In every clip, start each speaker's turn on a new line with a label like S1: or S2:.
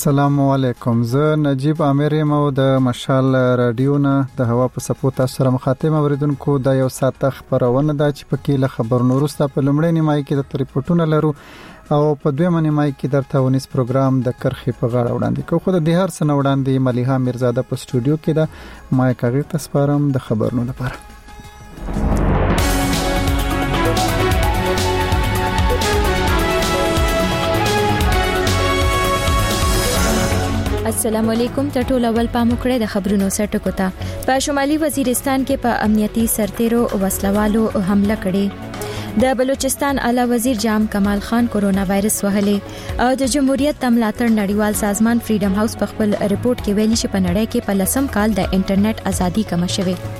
S1: السلام علیکم. زه نجیب عامر یم او د مشال رادیو نه د هوا په سپوت سره مخاطب اوریدونکو د یو ساعت خبرونه د چ پکې له خبرونو وروسته په لمړی نیمای کې د ریپورتونو لرو او په دویمه نیمای کې درته ونیس پروګرام د کرخي په غاړه وړاندې کوو. خو د هر سنه وړاندې ملیحه میرزاده په سټوډیو کې ده. ما کاغی تاسپارم د خبرونو لپاره.
S2: السلام علیکم. ټول اول پامو کړی د خبرونو سرټکو ته. په شمالي وزیرستان کې په امنیتي سرتیرو وسلوالو حمله کړې. د بلوچستان اعلی وزیر جام کمال خان کورونا وایرس وهلې او د جمهوریت د ملاتړ نړیوال سازمان فریډم هاوس په خپل ریپورت کې ویلي چې په نړۍ کې په لسم کال د انټرنیټ ازادي کم شوه.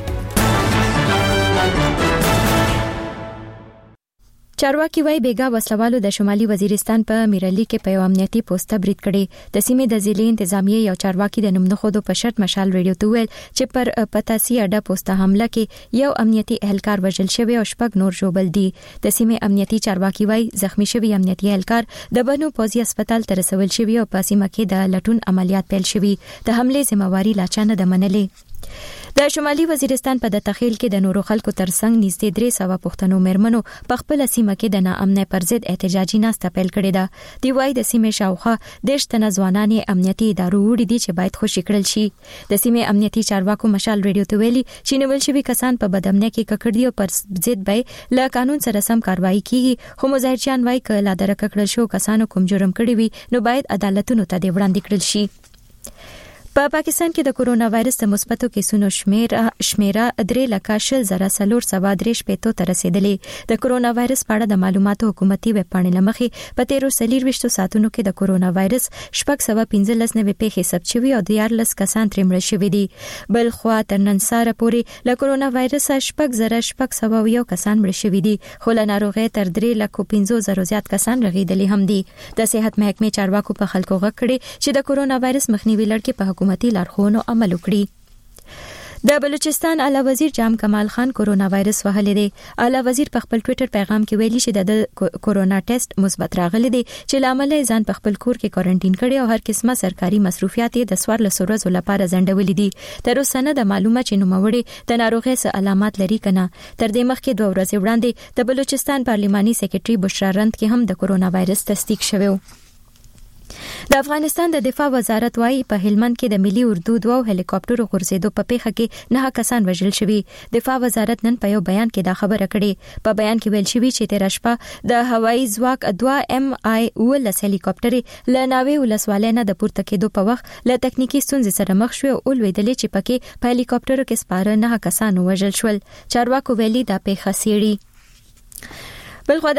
S2: چارواکي وايي بیګا وسلوالو د شمالي وزیرستان په میرالي کې په امنیتي پوسټه برید کړي. د سیمې د ضلع انتظامیه یو چارواکي د نوم خودو په شرط مشال ریډیو ته ویل چې پر پتاسي اډه پوسټه حمله کې یو امنیتي اهلکار وژل شوی او شپږ نور ژوبل دي. د سیمې امنیتي چارواکي وايي زخمی شوی امنیتي اهلکار د بنو پوزي هسپتال ته رسول شوی او په سیمه کې د لټون عملیات پیل شوی. د حمله ذمہواری لا چانه د منلې. د شمالي وزیرستان په د تخیل کې د نورو خلکو ترڅنګ نږدې 300 پښتنو مېرمنو په خپل سیمه کې د ناامنۍ پر ضد احتجاجي ناسته پیل کړې ده. دی وايي د سیمې شاوخوا د شتنه ځوانان امنیتي ادارو وړي دي چې باید خوشی کړل شي. د سیمې امنیتي چارواکو مشال ریډیو ته ویلي چې نیول شوی کسان په بدامنۍ کې ککړ دي او پر ضد به له قانون سره سم کاروایی کیږي. خو مظاهرچیان وايي ک لا درک کړل شو کسانو کوم جرم کړی وي نو باید عدالتونو ته دی وړاندې کړل شي. په پاکستان کې د کورونا وایرس د مثبتو کیسونو شمیره 3,40,403 ته رسیدلې. د کورونا وایرس په اړه د معلوماتو حکومتي ویب پاڼې لمخې په 13 ساعتونو کې د کورونا وایرس 615 نوې پیښې ثبت شوې او 14 کسان ترې مړه شوي دي. بل خو تر نن سره پورې له کورونا وایرس 6,601 کسان مړه شوي دي خو له ناروغۍ تر 3,50,000 زیات کسان رغېدلي هم دي. د صحت محکمې چارواکو په خلکو غږ کړي چې د کورونا وایرس مخنیوي لړ کې په حکومتي لارښوونو عمل وکړي. د بلوچستان اعلی وزیر جام کمال خان کورونا وایرس وهلې دی. اعلی وزیر په خپل ټوئیټر پیغام کې ویلي چې د کورونا ټیسټ مثبت راغلی دی چې لامل ځان په خپل کور کې کوارنټین کړي او هر قسمه سرکاري مصروفیات د 14 ورځې لپاره ځنډولې دي. تر اوسه نه د معلومه چې نوموړي د ناروغۍ څخه علامات لري کنه. تر دې مخکې 2 ورځې وړاندې د بلوچستان پارلماني سیکریټري بشرا رند کې هم د کورونا وایرس تصدیق شوی. د افغانستان د دفاع وزارت وايي په هلمند کې د ملي اردو 2 هلیکاپټرو غورځېدو په پیښه کې 9 کسان وژل شوي. دفاع وزارت نن په یو بیان کې دا خبره کړې. په بیان کې ویل شوی چې تیر شپه د هوایي ځواک 2 MI-10 هلیکاپټر له ناوې ولسوالۍ نه د پورته کېدو په وخت له تکنیکی ستونزې سره مخ شو او ولوېدلې چې پکې په هلیکاپټرو کې سپاره 9 کسان وژل شول. چارواکو ویلي دا پیښه سیړي. بلخو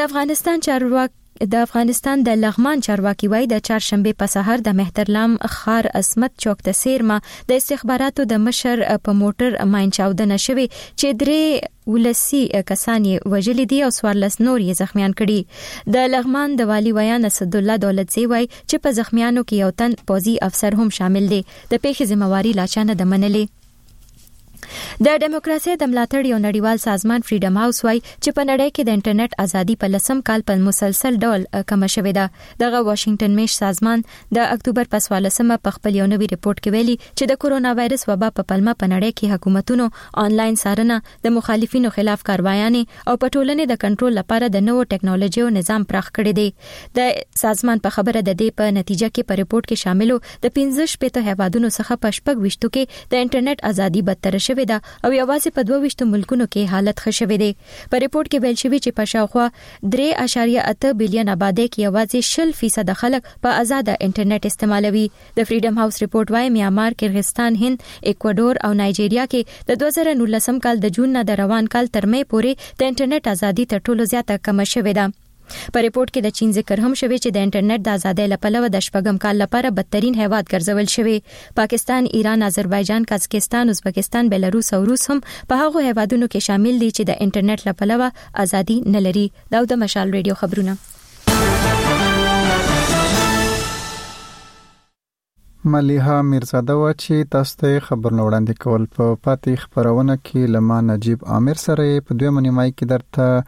S2: د افغانستان د لغمان چارواکي وايي د چهارشنبه په سحر د مهترلام خار عصمت چوک ته سیرما د استخباراتو د مشر په موټر ماین چاودنه شوه چې 3 ولسی کسان وژل دي او 14 نور یې زخمیان کړي. د لغمان د والی ویان اسد الله دولتزی وايي چې په زخمیانو کې یو تن پوزي افسر هم شامل دي. د پیښې ذمہواری لا چانه د منلې. د دیموکراسي د ملاتړ یو نړیوال سازمان فریډم هاوس وايي چې په نړۍ کې د انټرنیټ ازادي په لسم کال په مسلسل ډول کم شوې ده. دغه واشنگټن میش سازمان د اکتوبر په 14مه په خپل یو نوی ریپورت کې ویلي چې د کورونا وایرس وبا په پلمه په نړۍ کې حکومتونو آنلاین څارنه د مخالفینو خلاف کاروایانې او په ټولنې د کنټرول لپاره د نوو ټکنالوژي او نظام پراخ کړی دی. د سازمان په خبره د دې په نتیجه کې په ریپورت کې شاملو د 15 هیوادونو څخه په 26 کې د انټرنیټ ازادي بدتر شوې ده او یوازې په 22 ملکونو کې حالت ښه شوی دی. په ریپورت کې ویل شوی چې په شاوخوا 3.8 بلین آبادی کې یوازې 0% خلک په آزاد انټرنیټ استعمالوي. د فریډم هاوس ریپورت وايي میانمار، کرغستان، هند، ایکوادور او نایجیریا کې د 2019 کال د جون نه د روان کال تر مې پورې د انټرنیټ ازادي تر ټولو زیاته کم شوې ده. په ریپورت کې د چین ذکر هم شوی چې د انټرنیټ د ازادۍ لپاره د شپږم کال لپاره بدترین هیواد ګرځول شوی. پاکستان، ایران، آذربایجان، قزاقستان، ازبکستان، بلاروس او روس هم په هغو هیوادونو کې شامل دي چې د انټرنیټ لپاره ازادي نه لري. دا د مشال ریډیو خبرونه.
S1: ملیحه میرزاده و چې تاسو ته خبرونه وړاندې کول. په پاتې خبرونه کې لما نجیب عامر سره په دویمه نیمای کې درته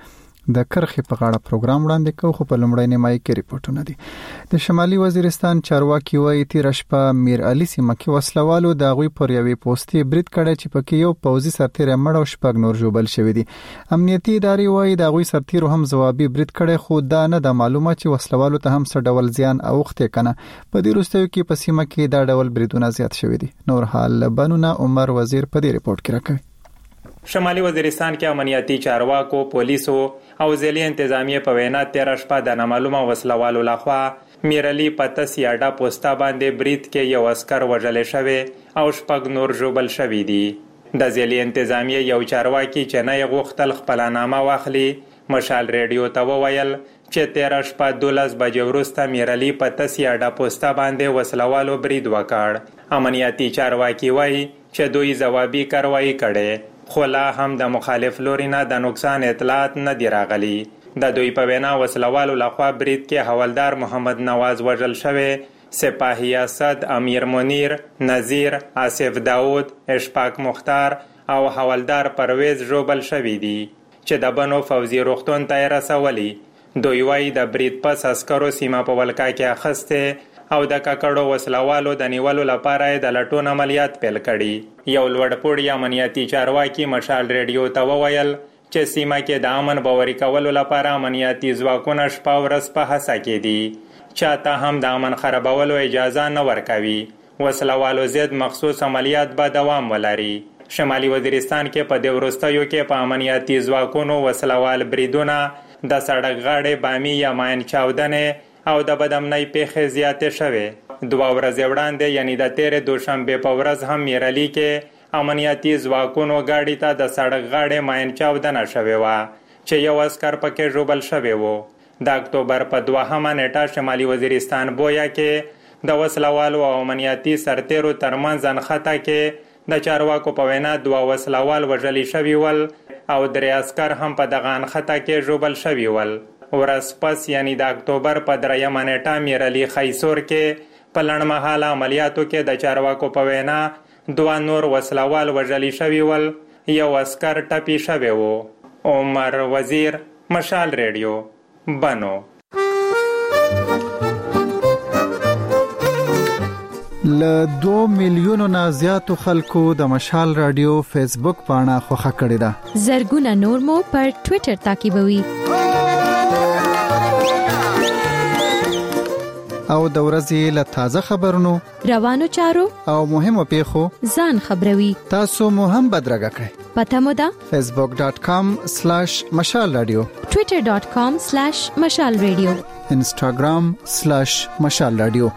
S1: د کرخې په غاړه پروګرام وړاندې کوو خو په لومړی نیمایي کې ریپورتونه دي د شمالي وزیرستان چارواکي وایي تیر شپه میر علي سیمه کې وسلوالو د غوي پر یوې پوسټي برید کړی چې پکې یو پوځي سرتیر مړ او شپږ نور ژوبل شوی دي امنیتي ادارې وایي د غوي سرتیر هم ځوابي برید کړی خو دا نه د معلومه چې وسلوالو ته هم څه ډول زیان اوخته کنه په دې وروستیو کې په سیمه کې دا ډول بریدونه زیات شوی دي نور حال بنونه عمر وزیر په دې ریپورت کې راکوي
S3: شمالي وزیرستان کې امنیتي چارواکو پولیسو او ځلي انتظامیه په وینا 13 شپه د نامعلومه وسلوالو لخوا میرلی پته سیاډا پوسټا باندې برید کې یو عسكر وژل شوی او شپږ نور ژوبل شوی دي د ځلي انتظامیه یو چارواکي چې نه غوښتل خپل نامه واخلي مشال ریډیو ته وویل چې 13 شپه 12 بجې وروسته میرلی پته سیاډا پوسټا باندې وسلوالو برید وکړ امنیتي چارواکي وایي چې دوی ځوابي کاروایی کړي خو لا هم د مخالف لورینه د نقصان اطلاعات نه دی راغلي د دوی په وینا وسلوالو لخوا برید کې حوالدار محمد نواز وژل شوی سپاهی اسد امیر منیر نذیر آصف داود اشفاق مختار او حوالدار پرویز ژوبل شوی دي چې د بنو فوزي روغتون ته رسولي دوی وايي د برید پس عسکرو سیمه په ولکا کې اخسته او د ککړو وسلوالو د نیولو لپاره د لټون عملیات پیل کړي یو لوړپوړی امنیتي چارواکي مشال ریډیو ته وویل چې سیمه کې د امن باوري کولو لپاره امنیتي ځواکونه شپه ورځ په هڅه کې دي چاته هم د امن خرابولو اجازه نه ورکوي وسلوالو ضد مخصوص عملیات به دوام ولري شمالي وزیرستان کې په د وروستیو کې په امنیتي ځواکونو وسلوال بریدونه د سړک غاړې بامي یا ماین چاودنې او د بدامنۍ پیښې زیاتې شوې 2 ورځې وړاندې یعنی د 13 دوشنبه په ورځ هم میرلی کې امنیتي ځواکونو گاډي ته د سړک غاړې ماین چاودنه شوې و چې یو عسكر پکې ژوبل شوی و د اکتوبر په 2مه نیټه شمالي وزیرستان بویا کې د وسلوالو او امنیتي سرتیرو ترمنځ انخته کې د چارواکو په وینا 2 وسلوال وژل شوي ول او 3 عسكر هم په دغه انخته کې ژوبل شوي ول ورځ پس یعنی د اکتوبر په 3مه نیټه میرلی خیسور کې په لړمحاله عملیاتو کې د چارواکو په وینا 2 نور وسلوال وژل شوي ول یو عسكر ټپي شوی و عمر وزیر مشال ریډیو بنو
S1: ل 2 میلیونو نه زیاتو خلکو د مشال رادیو فیسبوک پاڼه خوښه کړې ده
S2: زرګونه نور مو پر ټوئیټر تعقیبوي
S1: او د ورځې له تازه خبرونو
S2: روانو چارو او
S1: مهمو پیښو
S2: ځان خبروي
S1: تاسو مو هم بدرګه کړئ
S2: پته مو ده
S1: facebook.com/mashalradio
S2: twitter.com/mashalradio
S1: instagram/mashalradio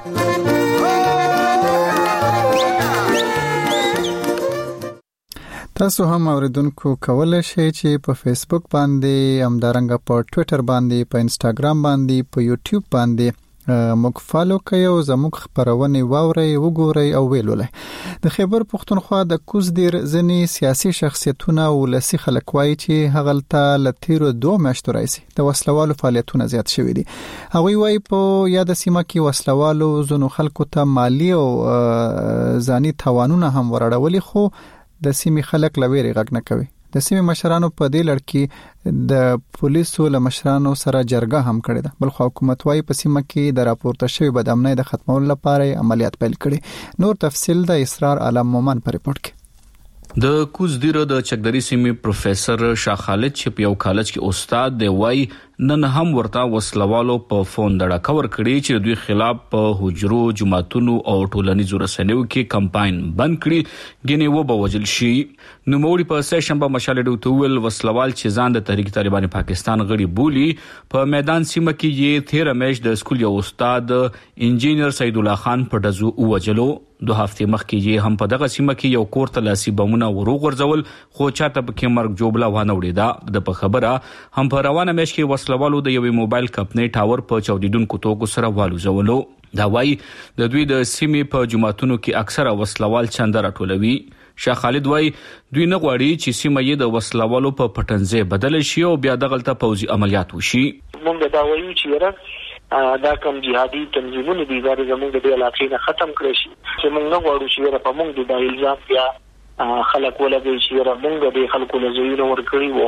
S1: تاسو هم اوریدونکو کولای شئ چې په فیسبوک باندې همدارنګه په ټوئیټر باندې په انستګرام باندې په یوټیوب باندې موږ فالو کړئ او زموږ خبرونه واورئ وګورئ او ویلولئ د خیبر پښتونخوا د کوز دیر ځنی سیاسي شخصیتونه او لسی خلک وایي چې هغلته لتیرو 2 میاشتو راځي د وسلوالو فعالیتونه زیات شوي دي هغوی وایي په یاد سیمه کې وسلوالو زنو خلکو ته مالی او ځاني توانونه هم ورړولي خو د سیمې خلک لويري غږ نه کوي د سیمې مشرانو په دې لړ کې د پولیسو له مشرانو سره جرګه هم کړې ده بل خو حکومت وايي په سیمه کې د راپورته شوی بدامنۍ د ختمولو لپاره عملیات پیل کړي نور تفصیل د اسرار عالم مومن په ریپورت کې
S4: د کوز دیره د چکدری سیمې پروفیسور شاه خالد چې په یو کالج کې استاد دی وای نن هم ورته وسلوالو په فون دړه کور کړی چې دوی خلاف په حجرو جماعتونو او ټولنیزو رسنیو کې کمپاین بند کړي ګینه و بوجل شي نو موري په سه شنبه مشال ډوتول وسلوال چې ځان د تحریک طالبان پاکستان غړي بولی په میدان سیمه کې یې 13 میش د سکول یو استاد انجینر سید الله خان په دزو وجلو 2 هفته مخکې یې هم په دغه سیمه کې یو کور ته لاسي بمونه وروغورځول خو چاته په کې مرګ جوړه ونه وړیدا د په خبره هم په روانه مېش کې وسلوالو د یوې موبایل کمپنۍ ټاور په چودیدونکو توګو سره والوزولو دا وایي د دوی د سیمې په جماعتونو کې اکثره وسلوال چندر ټولوي شاه خالد وای دوی نه غواړي چې سیمه یې د وسلوالو په پټنځه بدل شي او بیا دغلطه پوځي عملیات وشي
S5: موږ دا وایو چې دا کوم جهادي تنظیمونه دي دا زموږ د علاقې نه ختم کړی شي چې موږ نه غواړو چې په موږ د الزام بیا خلک ولګي چې موږ د خلکو له زوینه ورکړي وو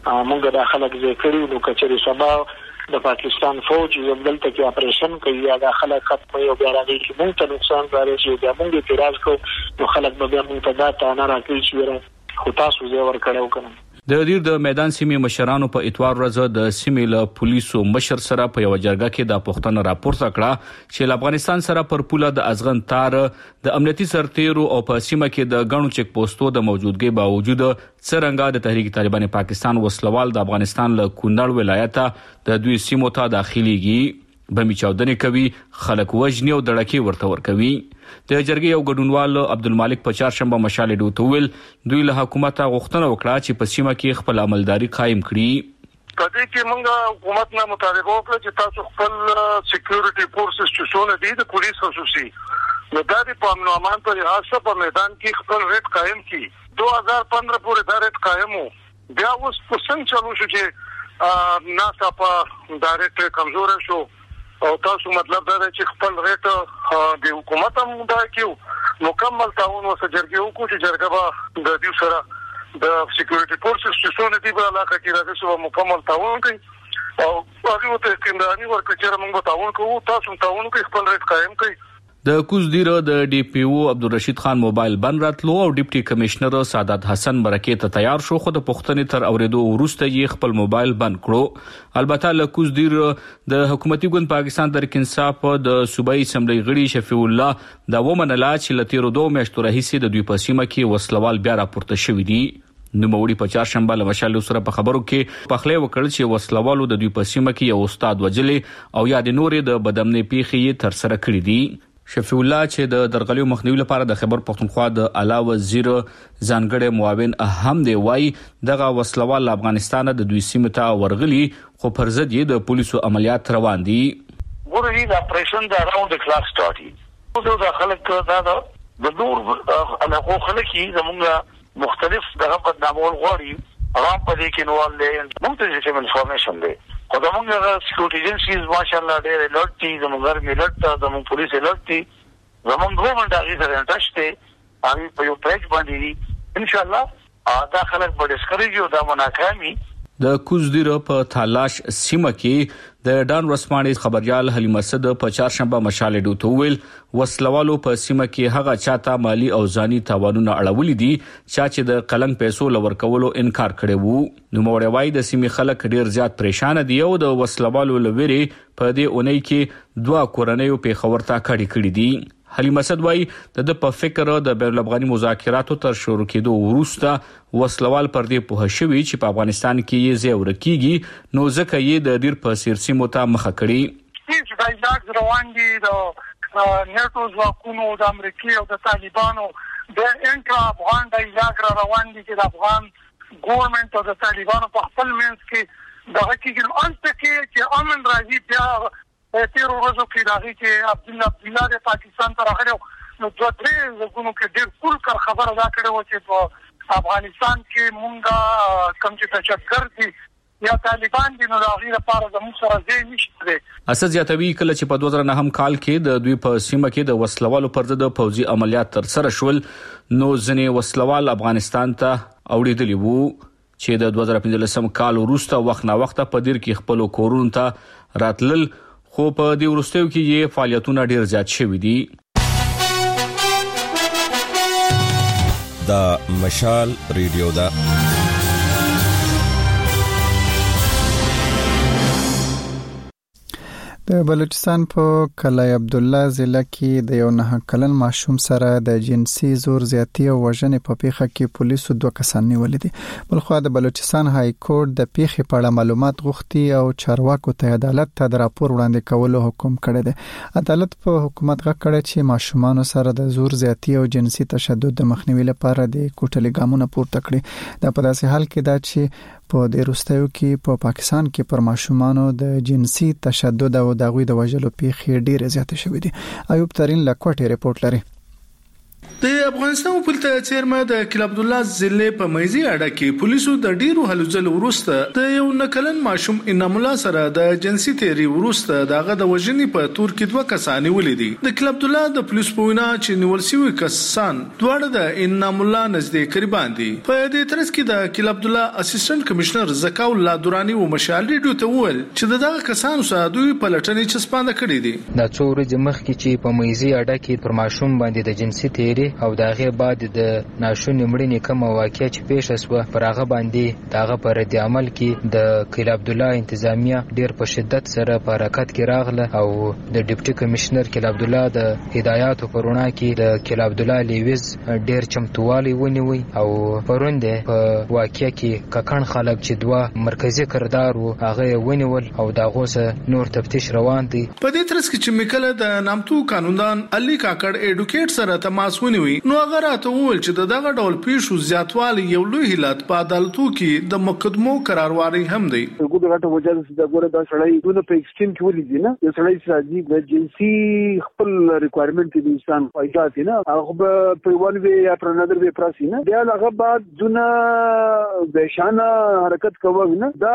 S5: موږ د خلک ذکرې نو کچري سبا د پاکستان فوج زمدلته کې اپریشن کوي یا د خلک ختمي او بیا راځي چې موږ ته نقصان راځي بیا موږ اعتراض کوو نو خلک به بیا موږ ته دا تانه راکړي چې خو تاسو زه ورکړو کنه.
S4: د دیر د میدان سیمې مشرانو په اتوار ورځ د سیمې له پولیسو مشر سره په یو جرګه کې د پښتون راپورته کړه چې افغانستان سره پر پوله د ازغن تار د امنیتي سرتیرو او په سیمه کې د غنو چک پوسټو د موجودګۍ باوجود څرنګه د تحریک طالبان پاکستان وسلوال د افغانستان له کونړ ولایت د دوی سیمو ته داخليږي بمی چاودنې کوي خلک وژني او دړکې ورته ورکوي. د جرګې یو ګډونوال عبدالمالک په چهارشنبه مشال ډوتویل دوی له حکومت غوښتنه وکړه چې په سیمه کې خپل عملداري قائم کړي.
S6: کله چې موږ حکومت نه مطالبه وکړه چې تاسو خپل سکیورټي فورسز چې څونه دي د پولیس خصوصي نو د دې په امن او امان په لحاظ په میدان کې خپل ریټ قائم کړي 2015 پورې دا ریټ قائم وو. بیا اوس په څنګه چلو شو چې ناسا په دا ریټ کمزور شو او تاسو مطلب دا چې خپل ریټ د حکومت هم دا کیو مکمل تعاون وسجرګي وکړو چې جرګه به د دې سره د سکیورټي فورسز چې څونه دي په علاقه کې راځي سو مکمل تعاون کوي او هغه ته کیندانی ورکړي چې موږ تعاون کوو تاسو تعاون کوي خپل ریټ قائم کوي.
S4: د کوزدیر د ډي پی او عبدالرشید خان موبایل بند راتلو او ډیپټي کمشنر سعادت حسن برکې ته تیار شو خو د پښتنې تر اوریدو وروسته یې خپل موبایل بند کړو. البته له کوزدیر د حکومتي ګوند پاکستان تحریک انصاف د صوبایي اسمبلی غړي شفیع الله دا ومنله چې له تیرو 2 میاشتو راهیسې د دوی په سیمه کې وسلوال بیا راپورته شوی دي. نوموړي په چهارشنبه له مشال سره په خبرو کې پخلی وکړ چې وسلوالو د دوی په سیمه کې یو استاد وجلې او یا د نورې د بدامنۍ پیښې تر سره کړې دي. شفیع الله چې د درغلیو مخنیوي لپاره د خیبر پختونخوا د اعلی وزیر ځانګړی معاون اهم دی وای دغه وسلوال افغانستان د دوی سیمه ته ورغلي خو پر ضد یې د پولیسو عملیات روان دي.
S6: ورغلي د اپریشن د اراوند د کلاس سٹارټي د خلک دا د نور علاقو خلک زموږ مختلف دغه بدنامول غواړي عوام په دې کې نوال دي موږ ته چې انفارمیشن دی خو زموږ سکیورټي ایجنسیز ماشاءالله ډېر الرټ دي زموږ ګرمي الرټ زموږ پولیس الرټ دي زموږ ګورنمنت هغه سره ټچ دي هغه په یو پیج باندې دي ان شاء الله دا خلک به ډسکریج او دا مناکامي.
S4: د کوزدیر په تالاش سیمه کې د ډان رسماني خبريال حلیم اسد په چهارشنبه مشال ډوتویل وسلوالو په سیمه کې هغه چاته مالی او ځاني تاوانونه اړولې دي چې د قلنګ پیسو لور کولو انکار کړي وو. نو موړوي د سیمې خلک ډیر زیات پریشان دي او د وسلوالو لوري په دې اونۍ کې 2 کورنۍ په خبرتا کړي دي. حلیم اسد وايي د په فکر د بین الافغاني مذاکراتو تر شروع کېدو وروسته وسلوال پر دې په شوي چې په افغانستان کې یې زیور کیږي نو ځکه یې د ډیر په سیاسي متا مخه کړي.
S6: چې دا یاد روان دي د نیټو ځواکونو د امریکا او د طالبانو د انټرا افغان د یاد روان دي چې د افغان ګورنمنت او د طالبانو په خپل منځ کې د حقیقت انت کې چې امن راځي بیا تیرو ورځو کې راغی چې عبدالله د پاکستان ته راغلی نو 2-3 ځګونو کې ډېر کول کار خبره دا کړې و چې په افغانستان کې مونږه کوم چې تشکر دي یا طالبان دي نو راغی لپاره زموږ سره ځای نشته.
S4: اسد زیاتوي کله چې په 2009 کال کې د دوی په سیمه کې د وسلوالو پر ضد فوجي عملیات تر سره شول نو ځنې وسلوال افغانستان ته اوړېدلی وو چې د 2015 کال وروسته وخت نا وخت په دیر کې خپل کورونو ته راتلل خو په دې وروستیو کې یې فعالیتونه ډیر زیات شوي دي.
S7: دا مشال ریډیو دا
S1: د بلوچستان په کلای عبدالله ضلع کې د یو 9 کلن ماشوم سره د جنسي زور زیاتی او وژنې په پیښه کې پولیسو 2 کسان نیولې دي. بلخو د بلوچستان های کورټ د پیښې په اړه معلومات غوښتي او چارواکو ته عدالت ته د راپور وړاندې کولو حکم کړی دی. عدالت په حکومت غږ کړی چې ماشومان سره د زور زیاتی او جنسي تشدد د مخنیوي لپاره د کوټلې ګامونه پورته کړي. دا په داسې حال کې دا چې په دې وروستیو کې په پاکستان کې پر ماشومانو د جنسي تشدد او دغوی د وژلو پیښې ډېرې زیاتې شوې دي. ایوب ترين له کوټې ریپورت لري.
S8: د افغانستان پولیس چیرمن د کل عبد الله ضلع په مېزي اډه کې پولیسو د ډیرو هلو ځل ورسته د یو نکلن ماشوم انعام الله سره د جنسي تیری ورسته دغه د وژنې په تور کې دوه کسان ولیدي د کل عبد الله د پولیس په وینا چې نیول شوی کسان دواړه د انعام الله نږدې قریبان دي په دې ترڅ کې د کل عبد الله اسسټنټ کمشنر زکاو الله دورانی او مشال ریډیو ته وویل چې دغه کسانو سره دوی په لټنې چسپانده کړی دي
S9: دا څو ورځې مخکې چې په مېزي اډه کې پر ماشوم باندې د جنسي تیری او دغه بعد د ناشونې مړینې کوم واقعیا چې پیښ شوه پر هغه باندې دغه پر رد عمل کې د کل عبد الله انتظامیه ډیر په شدت سره په حرکت کې راغله او د ډیپټي کمشنر کل عبد الله د هدایاتو پرونا کې د کل عبد الله لیوز ډیر چمتووالی ونیوي او پرونده په واقعیا کې ککان خلک چې دوه مرکزی کردار وو هغه ونیول او دغه سره نور تفتیش روان دي
S8: په دې ترڅ کې چې میکله د نامتو قانوندان علي کاکړ اډوکیټ سره تماس ونیوي نو هغه راته وویل چې دغه ډول پیښو زیاتوالی یو لوی هلت په عدالتو کې د مقدمو قرارواري هم دی
S10: ګوره غټه وجه د ګوره دا سړی دونه په ایکسټریم کې ولې نه یو سړی چې د جنسي خپل ریکوایرمنت د انسان پیدا دي نه هغه په وان وی یا پر نظر وی پراسی نه بیا هغه بعد دونه بشانه حرکت کوي نه دا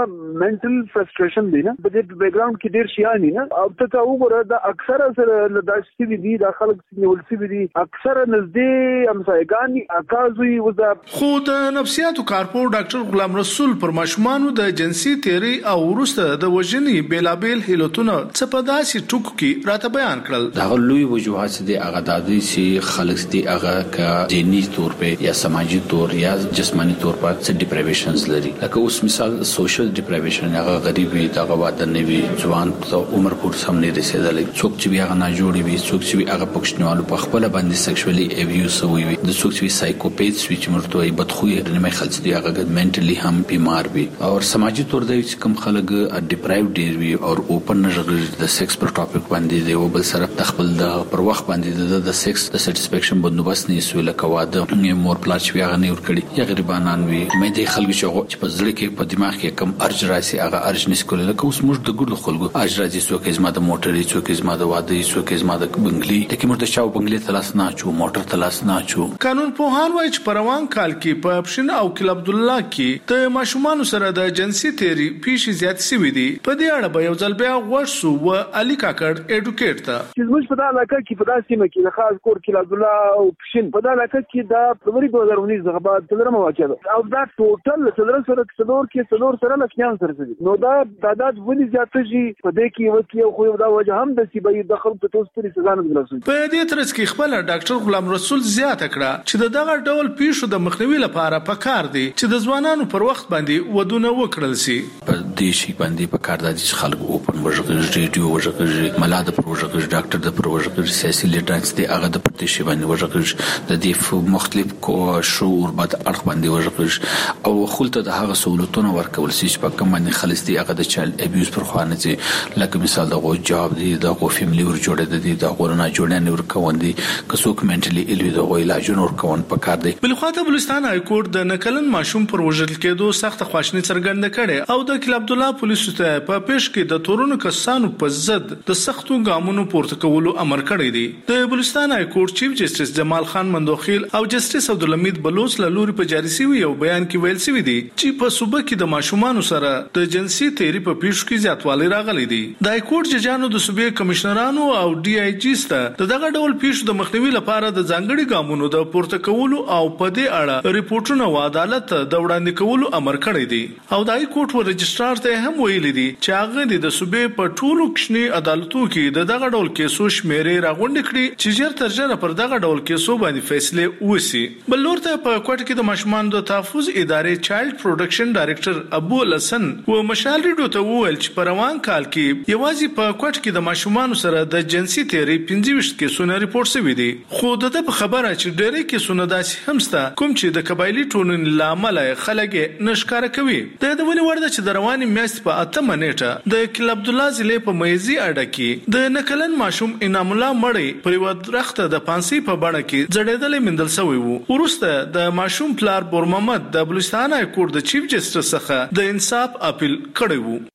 S10: منټل فرستریشن دی نه په دې بیک گراوند کې ډیر شیانی نه او ته وګوره دا اکثره سره لداشتي دي د خلک نیول سی دي اکثر نزدې امسایګانی اکازوي وزا
S8: خو د نفسیاتو کارپور ډاکټر غلام رسول پر ماشومانو د جنسي تیری او ورسته د وژنې بیلابل هیلوتونه څه په داسې ټکو کې راته بیان کړل
S11: دا لوی وجوهات دي هغه د دې چې خلک دي هغه ک جنسي تور په یا سماجی تور یا جسمانی تور په څه ډیپریویشنز لري لکه اوس مثال سوشل ډیپریویشن هغه غریبي دغه واده نه وي ځوان په عمر پورې سم نه رسیدلې څوک چې بیا نه جوړي وي څوک چې هغه پښتنوالو په خپل باندې سیکشوالي ابیوز وي د څوک چې سایکوپیت چې مرتوي بدخوې نه خلک دي هغه منټلی هم بیمار وي او سماجی تور دی چې کوم خلک ډیپرایو ډیر وي او اوپن نشغل د سیکس پر ټاپک باندې دی او بل سره د خپل د پر وخت باندې د سیکس د سټیسفیکشن بندوبست نه سوي لکه واده مور پلاچ وی هغه نه ور کړی یا غریبانان وي مې د خلک چې په ځړ کې په دماغ کې کم ارج راسي هغه ارج نسکول لکه اوس موږ د ګډو خلکو ارج راځي څوک زما د موټرې څوک زما د واده څوک زما د بنگلي لکه مرته چاو بنگلي تلاس نه چو موټر تلاس نه چو
S8: قانون پوهان وایي چې په روان کال کې په اپشن او کل عبد الله کې د ماشومان سره د جنسي تیری پیښې زیات شوې دي په دې اړه به یو ځل بیا ورسو و علي کاکړ اډوکیټ ته
S10: چې موږ په دا علاقه کې په داسې مکه د خاص کور کل عبد الله او اپشن په دا علاقه کې د فبراير 2019 څخه بعد تلره مواقع ده او دا ټوټل تلره سره څلور سره لکيان سره نو دا تعداد ولې زیات شي په دې کې یو خو دا وجه هم د سیبې د خلکو ته توسري سزا نه ورسوي
S8: په دې ترڅ کې خپل ډاکټر غلام رسول زیات کړه چې دغه ډول پیښو د مخنیوي لپاره پکار دي چې د ځوانانو پر وخت باندې ودونه وکړل شي
S11: په دې شي باندې پکار دي چې خلک اوپن وژغږ ریډیو وژغږ ملاده پر وژغږ ډاکټر د پر وژغږ سیاسي لیډرانس دي هغه د پرتې شي باندې وژغږ د دې مختلف کو شعور بعد اړه باندې وژغږ او خلته د هغه سہولتونو ورکول شي چې په کوم باندې خلک دي هغه د چایلډ ابیوز پر خوانه دي لکه مثال د غو جاب دي د غو فیملی ور جوړه دي د غو نه جوړنه ور کوندي کڅوک منټلی الوی د غو علاج نور کوون پکار دی
S8: بل خواته بلوچستان های کورټ د نکلن ماشوم پر وژل کېدو سخت خواشنی څرګنده کړي او د کل عبد الله پولیسو ته په پیښ کې د تورونو کسانو په ضد د سختو ګامونو پورته کولو امر کړی دی د بلوچستان های کورټ چیف جسټس جمال خان مندوخیل او جسټس عبدالحمید بلوچ له لوري په جاری شوی یو بیان کې ویل شوی دی چې په صوبه کې د ماشومانو سره د جنسي تیری په پیښ کې زیاتوالی راغلی دی د کورټ ججانو د صوبې کمشنرانو او ډي آی جی ست دغه ډول پیښو د مخنیوي لپاره د ځانګړي ګامونو د پورته کولو او په دې اړه ریپورتونه و عدالت د وړاندې کولو امر کړی دی او د ای کورټ و رجسترار ته هم ویلي دي چې هغه د صوبې په ټولو کښنی عدالتو کې دغه ډول کیسو شمیرې راغونډ کړي چې ژر تر ژره پر دغه ډول کیسو باندې فیصله وشي بل ورته په کوټ کې د ماشومان د تحفظ ادارې چایلډ پروډکشن ډایریکټر ابو الحسن و مشال ریډیو ته وویل چې په روان کال کې یوازې په کوټ کې د ماشومان سره د جنسي تیری 25 کیسونه ریپورت شوي دي خو د خبره چې ډېرې کیسونه داسې هم شته کوم چې د قبایلی ټولنې لامل خلک نشکاره کوي د ولې ورده چې د رواني میاشتې په 8 نیټه د کل عبد الله ضلع په مېزي اډه کې د نکلن ماشوم انعام الله مړی پر یو درخت د پانسي په بڼه کې زړېدلې مندل شوی وو ورسته د ماشوم پلار بور محمد د بلوچستان های کورټ د چیف جسټس څخه د انصاف اپیل کړی وو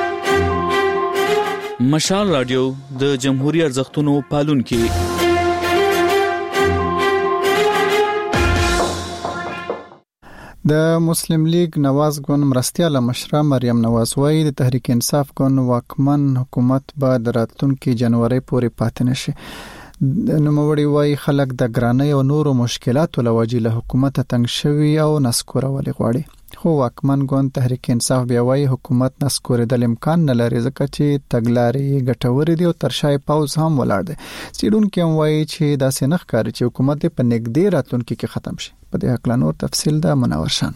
S4: مشال رادیو د جمهوریت ارزښتونو پالونکي
S1: د مسلم لیگ نواز ګوند مرستیاله مشره مریم نواز وايي د تحریک انصاف ګوند واکمن حکومت به د راتلونکي جنوري پورې پاتې نشي. نوموړي وايي خلک د ګرانۍ او نورو مشکلاتو لوجې له حکومت تنګ شوي او نسکورولي غواړي. خو واکمن ګوند تحریک انصاف بیا وايي حکومت نسکورېدل امکان نه لري ځکه چې تګلارې ګټورې دي او ترشای پاوز هم ولاړ دي. څېړونکي هم وايي چې داسې نه ښکاري چې حکومت په نږدې راتلونکي کې ختم شي. په دې حق نور تفصیل د منور شان.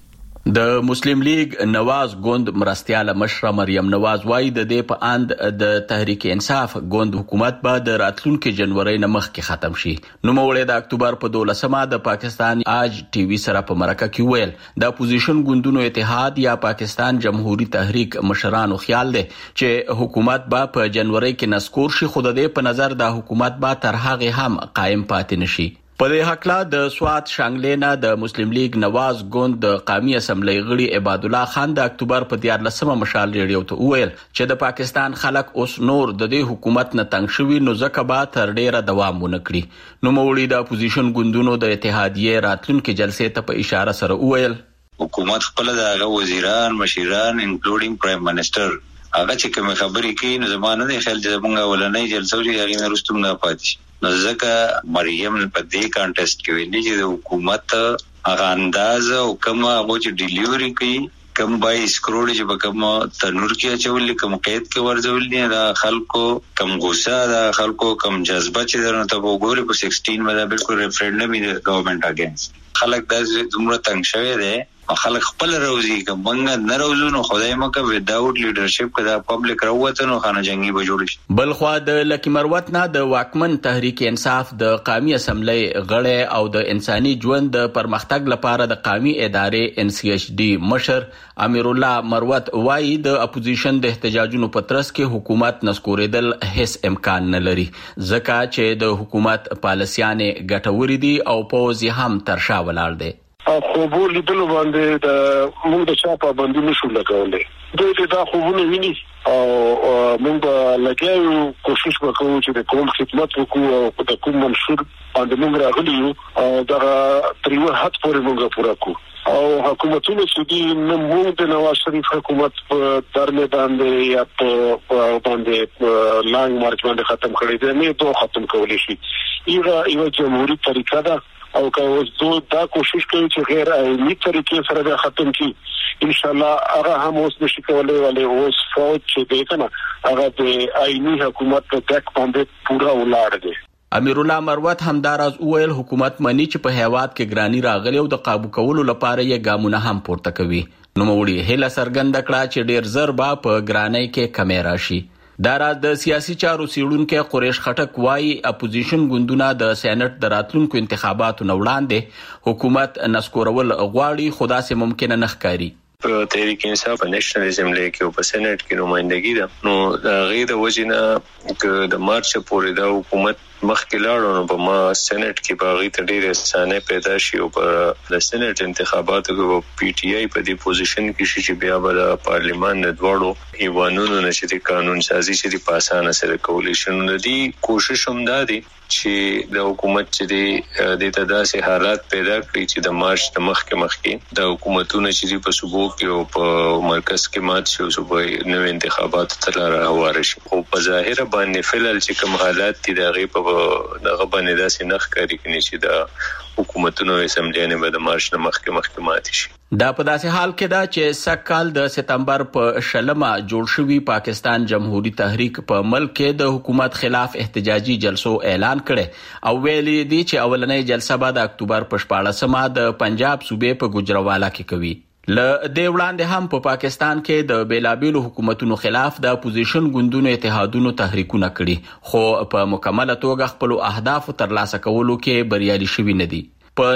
S4: د مسلم لیگ نواز ګوند مرستیاله مشره مریم نواز وايي د دې په اند د تحریک انصاف ګوند حکومت به د راتلونکي جنوري نه مخکې ختم شي. نوموړي د اکتوبر په 12مه د پاکستان آج ټي وي سره په مرکه کې ویل د اپوزیشن ګوندونو اتحاد یا پاکستان جمهوریت تحریک مشرانو خیال دی چې حکومت به په جنوري کې نسکور شي، خو د دې په نظر د حکومت به تر هغه هم قائم پاتې نشي. په دې حقلا د سوات شانګلینا د مسلم لیگ نواز ګوند د قومي اسمبلی غړي عباد الله خان د اکتوبر په 14مه مشال ریډیو ته ویل چې د پاکستان خلک اوس نور د دې حکومت نه تنګ شوي نو ځکه به تر ډیره دوام ونه کړي. نوموړي د اپوزیشن ګوندونو د اتحادیې راتلونکي جلسې ته په اشاره سره ویل
S12: حکومت خپل د وزیران مشیران انکلودینګ پرایم منسٹر هغه چې کوم خبرې کوي نو زمانه د خیال چې موږ ولنۍ جلسه لري هغه نه رستم نه پاتې نو ځکه مریم په دې کانټیسټ کې ویلي چې د حکومت هغه انداز او کوم هغه چې ډیلیوري کوي کم 22 کروڑ چې په کوم تنور کې اچول کوم قید کې ورځول دي دا خلکو کم غوسه دا خلکو کم جذبه چې درنه ته وګوري په 16 باندې بالکل ریفرندم دی گورنمنت اگینست خلک د دومره تنګ شوی دی خلک خپل روزي کومنګ نه روزونو خدای مکه وداوت لیډرشپ کدا پبلک راوته خانه جنگي به جوړ شي.
S4: بل خو د لکی مروت نه د واکمن تحریک انصاف د قومي اسمبلی غړی او د انساني ژوند د پرمختګ لپاره د قومي ادارې NCHD مشر امیر الله مروت وايي د اپوزیشن د احتجاجونو په ترڅ کې حکومت نسکورېدل هیڅ امکان نه لري ځکه چې د حکومت پالیسیانې ګټورې دي او پوز هم ترشا ولاړ دي.
S6: خوبو لیدلو باندې د موږ د چا پابندي نشو لګولې دوی دا خوبونه ویني او موږ لګیو کوشش وکړو چې د کوم خدمت وکړو او د کوم منشور باندې موږ راغلی یو او دا تریو حد پورې موږ پوره کړو او حکومتونو چې دی نو موږ د نواز شریف حکومت په درمه باندې یا په باندې لانګ مارچ باندې ختم کړی دی نه دوه ختم کولی شي یو جمهوریت طریقه ده او که اوس دا کوشش کوي چې غیر عیني طریقې سره به ختم کړي ان شاء الله هغه هم اوس نشي کولای ولې اوس فوج چې دی کنه هغه د عیني حکومت په تک باندې پورا ولاړ دی.
S4: امیر الله مروت همداراز ویل حکومت منی چې په هیواد کې ګرانی راغلی او د قابو کولو لپاره یې ګامونه هم پورته کوي. نوموړي هله څرګنده کړه چې ډیر زر به په ګرانی کې کمی راشي. دا راز د سیاسي چارو څېړونکي قریش خټک وايي اپوزیشن ګوندونه د سېنات د راتلونکو انتخاباتو نه وړاندې حکومت نسکورول غواړي خو داسې ممکن نه ښکاري.
S13: په تحریک انصاف په نېشنل اسمبلی کې او په سېنات کې نمائندګي ده نو غیر د وجنه ک د مارچ پورې د حکومت مخکې لاړو نو په ما سېنات کې باغی ته ډېر سانه پیدا شي او په د سېنات انتخاباتو کې پی ټی آی په دې پوزیشن کې شي چې بیا به د پارلیمان د دوړو ایوانونو نشي قانون سازي چې په اسانه سره کولی شي نو د کوشش هم ده چې د حکومت چې د داسې حالات پیدا کړی چې د مارچ د مخکې د حکومتونو چې په صوبو کې او په مرکز کې مات شي او صوبې نو انتخابات ته لاره هواره شي او په ظاهر باندې فعل چې کوم حالات دي دغه په دغه باندې داسې نخ کوي چې د حکومتونو اسمبلیانه به د مارچ نه مخکې مات شي.
S4: دا په داسې حال کې دا چې سکهال د سپتمبر په 16مه جوړ شوی پاکستان جمهوریت تحریک په ملک کې د حکومت خلاف احتجاجي جلسو اعلان کړي او ویلي دي چې اولنۍ جلسه به د اکتوبر په 14مه د پنجاب صوبې په ګوجروالا کې کوي. ل دې وړاندې هم په پاکستان کې د بیلابیلو حکومتونو خلاف د اپوزیشن ګوندونو اتحادونو تحریکونه کړي خو په مکمله توګه خپل اهداف ترلاسه کولو کې بریالي شوي نه دي. په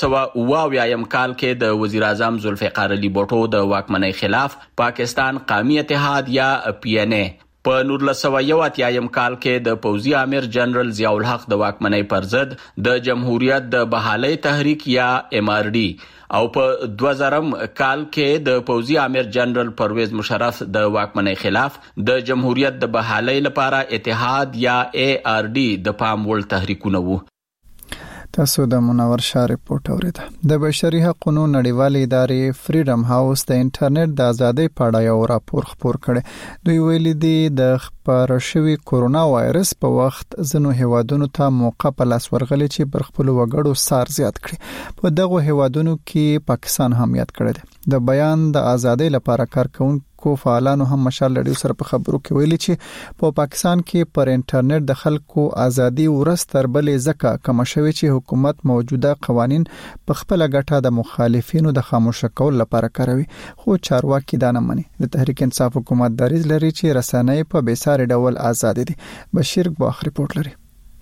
S4: 1979 کال کې د وزیر اعظم ذوالفقار علي بوټو د واکمنۍ خلاف پاکستان قومي اتحاد یا PNA په 1981 کال کې د پوځي امیر جنرال ضیاء الحق د واکمنۍ پر ضد د جمهوریت د بحالۍ تحریک یا MRD او په 2000 کال کې د پوځي امیر جنرال پرویز مشرف د واکمنۍ خلاف د جمهوریت د بحالۍ لپاره اتحاد یا ARD د پام وړ تحریکونه وو.
S1: تاسو د منور شاه رپورټ اوریدا. د بشري حقوقو نړیوالې ادارې فریډم هاوس د انټرنیټ د ازادۍ په اړه یو راپور خپور کړي. دوی ویلي دي د خپاره شوی کورونا وایرس په وخت ځینو هیوادونو ته موقع په لاس ورغلي چې پر خپل وګړو سار زیات کړي. په دغه هیوادونو کې پاکستان هم یاد کړی دی. د بیان د ازادۍ لپاره کارکونکو فعالانو هم مشال لړیو سره په خبرو کې ویلي چې په پاکستان کې پر انټرنیټ د خلکو ازادي ورستر بلې ځکه کم شوی چې حکومت موجوده قوانين په خپل ګټه د مخالفینو د خاموش کول لپاره کاروي. خو چارواکي دا نه مني. د تحریک انصاف حکومت دریځ لري چې رسنۍ په بیساري ډول آزاد دي. بشیر باخ رپورټ لري.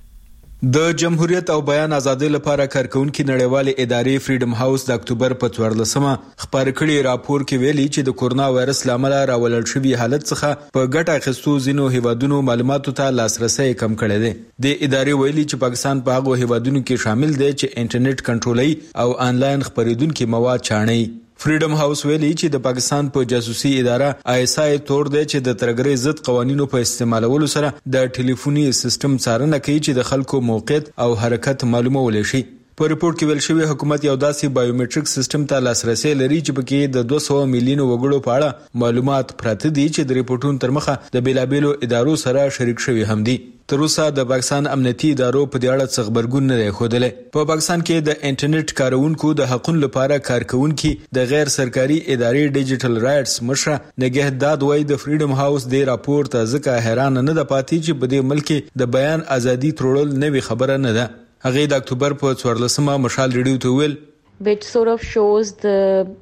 S14: د جمهوریت او بیان ازادۍ لپاره کارکونکو نړیوالې ادارې فریډم هاوس د اکتوبر په 14مه خبر کړي راپور کې ویلي چې د کورونا وایرس لامل راولل شوی حالت څخه په ګټه اخیستو ځینو هیوادونو معلوماتو ته لاسرسي کم کړی دی. د ادارې ویلي چې پاکستان په هغه هیوادونو کې شامل دی چې انټرنیټ کنټرولي او آنلاین خبرېدونکو مواد چاڼي. فریډم هاوس ویلي چې د پاکستان په جاسوسي اداره ISI تور دی چې د ترګري ضد قوانینو په استعمالولو سره د ټلیفوني سیستم څارنه کوي چې د خلکو موقعیت او حرکت معلومول شي. په ریپورت کې ویل شوی حکومت یو داسې بایومټریک سیستم ته لاسرسي لري چې پکې د 200 میلیون وګړو په اړه معلومات پراته دي چې د ریپورتونو تر مخه د بیلابېلو ادارو سره شریک شوی هم دي. تر اوسه د پاکستان امنیتي ادارو په دې اړه څه خبرګون نه دی ښودلی. په پاکستان کې د انټرنیټ کارونکو د حقوقو لپاره کارکونکو د غیر سرکاري ادارې ډیجیټل رائټس مشره نگهداد وای د فریډم هاوس د راپور ته ځکه حیران نه ده پاتې چې په دې ملک د بیان ازادي ترول نوې خبره نه ده. هغه د اکتوبر په 14مه مشال ریډیو ته ویل
S15: which sort of shows the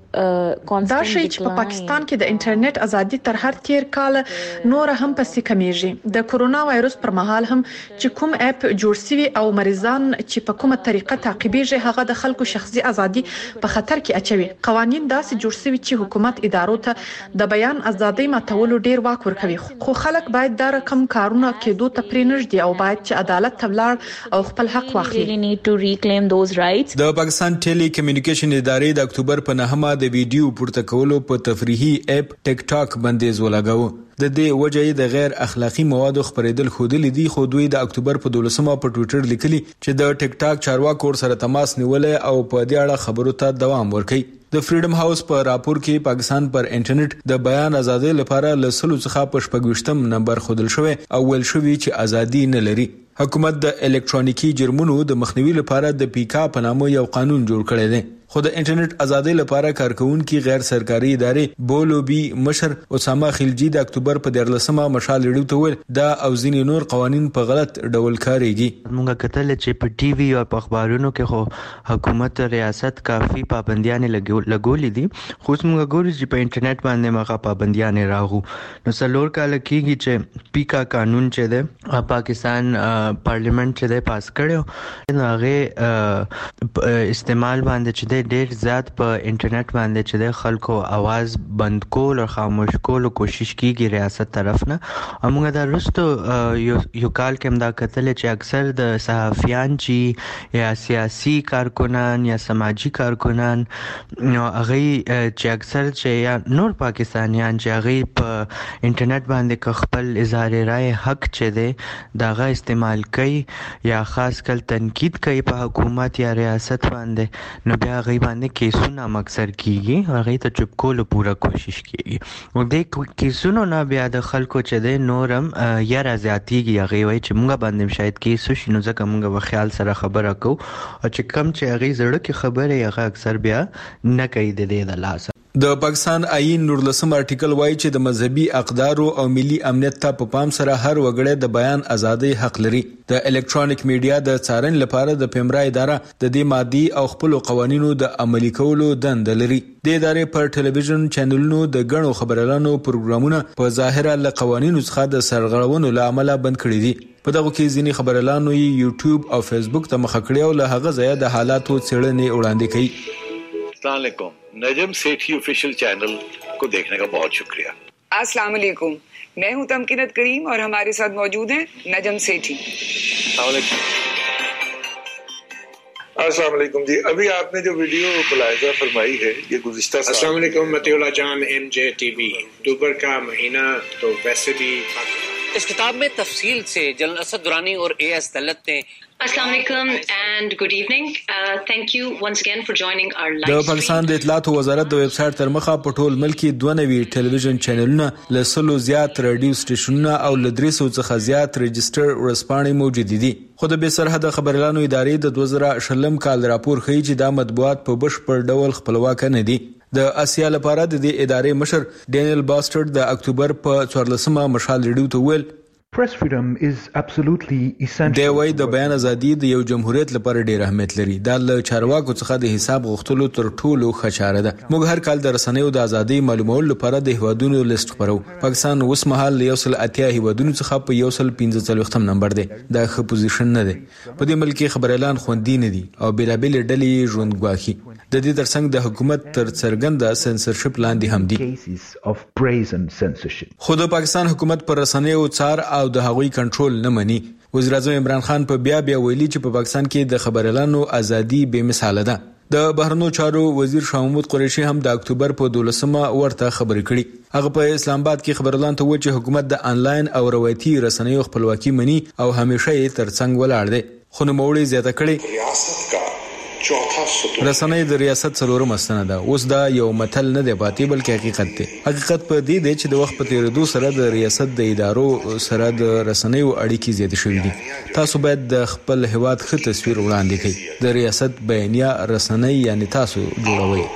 S16: دا شی چې په پاکستان کې د انټرنیټ ازادي تر هر تیر کال نور هم پسې کمیږي. د کورونا وایرس پر مهال هم چې کوم اپ جوړ شوی او مریضان چې په کومه طریقه تعقیبېږي هغه د خلکو شخصي ازادي په خطر کې اچوي. قوانين داسې جوړ شوی چې حکومت ادارو ته د بیان ازادي ماتولو ډیر واک ورکوي. خو خلک باید دا رقم کارونه کېدو ته پرېنږدي او باید چې عدالت ته ولاړ او خپل حق واخلي.
S14: د پاکستان ټيلي کمیونیکیشن ادارې د اکتوبر په 9مه د ویډیو پورته کولو په تفریحي اپ ټیک ټاک بندیز ولګاوه. د دې وجې د غیر اخلاقی موادو خبرېدل خودلی دي. خو دوی د اکتوبر په 12مه په ټوئیټر لیکلي چې د ټیک ټاک چارواکو سره تماس نیولې او په دې اړه خبرو ته دوام ورکړي. د فریډم هاوس په راپور کې پاکستان پر انټرنیټ د بیان ازادۍ لپاره لسلو څخه په 14 نمبر خودل شوی او ول شوی چې ازادي نه لري. حکومت د الکترونیکی جرمونو د مخنیوي لپاره د پیکا په نامه یو قانون جوړ کړی دی. خو د انټرنیټ ازادۍ لپاره کارکونکو غیر سرکاري ادارې بولوبي مشر اسامه خلجی د اکتوبر په 14مه مشال لړیو ته ویل دا او ځینې نور قوانين په غلط ډول کاریږي.
S17: موږ کتل چې په ټي وي او په اخبارونو کې خو حکومت ریاست کافي پابندیاں لګولې دي. خو موږ ګورو چې په انټرنیټ باندې مغه پابندیاں راغو. نو څلور کال کېږي چې پیکا قانون چې ده پاکستان پارلیمنت چې ده پاس کړو نو هغه استعمال باندې چې ډیر زیات په انټرنیټ باندې چې د خلکو आवाज بند کول او خاموش کول کوشش کیږي ریاست طرف نه. موږ دا رستو یو کال کې دا کتل چې اکثر د صحافیان چې یا سیاسي کارکنان یا سماجی کارکنان نو هغه چې اکثر چې یا نور پاکستانیان چې هغه په انټرنیټ باندې خپل اظهار رائے حق چې دی داغه استعمال کوي یا خاص کل تنقید کوي په حکومت یا ریاست باندې نو بیا غي باندې کیسونه مکسر کیږي هغه ته چپ کولو پورا کوشش کیږي. او د کیسونو نه بیا د خلکو چې د نورم یا زیاتیږي هغه وای چې موږ باندې شاید کیس شي نو ځکه موږ په خیال سره خبره کوو او چې کم چې هغه زړه کې خبره هغه اکثر بیا نه کوي د دې د لاس.
S14: د پاکستان آئین 19 ارټیکل وایي چې د مذهبي اقدارو او ملي امنیت ته په پام سره هر وګړی د بیان ازادۍ حق لري. د الکترونیک میډیا د څارنې لپاره د پیمرا اداره د دې مادي او خپل قوانینو د عملي کولو دنده لري. د ادارې پر ټلویزیون چینلونو د غنو خبرلانو پروګرامونه په ظاهره له قوانینو څخه د سرغړونو لامل بند کړي دي. په دغه کې ځینې خبرلانو یوټیوب او فیسبوک ته مخ کړي او له هغه ځای د حالاتو څېړنې وړاندې کوي.
S18: अस्सलाम वालेकुम, नजम सेठी ऑफिशियल चैनल को देखने का बहुत शुक्रिया।
S19: अस्सलाम वालेकुम, मैं हूं तमकीनत करीम और हमारे साथ मौजूद हैं नजम सेठी।
S18: अस्सलाम वालेकुम जी, अभी आपने जो वीडियो मुलाहिजा फरमाई है ये गुज़िश्ता
S20: अस्सलाम वालेकुम मतीउल्लाह जान MJ TV। अक्टूबर का महीना तो वैसे भी इस किताब में तफसील से जनरल असद दुरानी और AS दलत ने
S21: Assalamu alaikum and good evening. Thank you once again for joining our live
S14: د
S21: stream.
S14: پاکستان د اطلاعات وزارت د ویب سټ تر مخه په ټول ملک کې 92 ټلویزیون چینلونه لسلو زیات رادیو سټیشنونه او لدریسو څخه زیات ريجستر ورسپانې موجود دي. خو د به سرحد خبريالانو ادارې د 2020 کال راپور ښیي چې دا مطبوعات په بشپړ ډول خپلواک نه دي. د اسیا لپاره د دې ادارې مشر ډینیل باسټرډ د اکتوبر په 14مه مشال ریډیو ته ویل
S22: Press freedom is absolutely essential.
S14: د وای د بیان ازادي د یو جمهوریت لپاره ډیر اهمیت لري. دا له چارواکو څخه د حساب غوښتلو تر ټولو ښه چاره ده. موږ هر کال د رسنیو د ازادي معلومولو لپاره د هیوادونو لیست خبرو. پاکستان اوس مهال له 180 هیوادونو څخه په 145 نمبر دی. دا ښه پوزیشن نه دی. په دې ملک خبر اعلان خوندي نه دي او بېلابېل ډلې ژوند ګواخي. د دې ترڅنګ د حکومت تر څرګنده سنسرشپ لاندې هم دي. خو د پاکستان حکومت پر رسنیو څار او د هغوی کنټرول نه مني. وزیر اعظم عمران خان په بیا ویلي چې په پاکستان کې د خبر اعلانو ازادي بې مثاله ده. د بهرنیو چارو وزیر شاه محمود قریشي هم د اکتوبر په 12مه ورته خبرې کړې. هغه په اسلام آباد کې خبر اعلان ته وویل چې حکومت د انلاین او روایتي رسنیو خپلواکي مني او همیشه یې ترڅنګ ولاړ دی. خو نوموړي زیاته کړې رسنۍ د ریاست څلورم ستنه ده. اوس دا یو متل نه دی پاتې بلکې حقیقت دی. حقیقت په دې دی چې د وخت په تیریدو سره د ریاست د ادارو سره د رسنیو اړیکې زیاتې شوې دي. تاسو باید د خپل هیواد ښه تصویر وړاندې کړئ. د ریاست بیانیه رسنۍ یعنی تاسو جوړوي.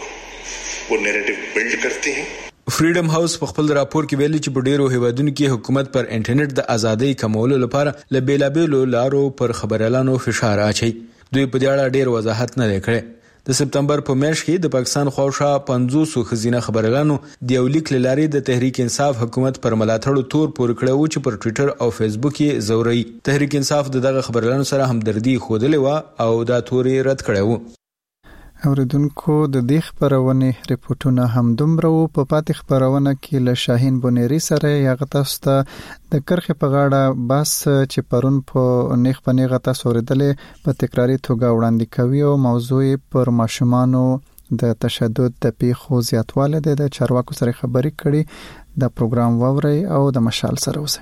S14: فریډم هاوس په خپل راپور کې ویلي چې په ډیرو هیوادونو کې حکومت پر انټرنیټ د ازادۍ کمولو لپاره له بیلابېلو لارو پر خبر اعلانو فشار اچي. دوی په دې اړه ډیر وضاحت نه کړي. د سپتمبر په میاشت کې د پاکستان خواوشا 500 خزینه خبر اعلانو د یو لیک لاري د تحریک انصاف حکومت پر ملاتړ تور پور کړو چې پر ټوئیټر او فیسبوک یې زوري. تحریک انصاف دغه خبر اعلان سره همدردي خوده او دا توري رد کړو.
S1: اوریدونکو د دې خبرونه ریپورتونه هم دومره په پاتې خبرونه کې له شاهین بونيري سره یغه تاسو ته د کرخه په غاړه بس چې پرون په نیخ پنیغه تاسو ورېدلې په تکراری توګه وړاندې کوي او موضوع پر ماشومانو د تشدد د پیښو زیاتواله د چارواکو سره خبري کړي. د پروګرام ووري او د مشال سره اوسه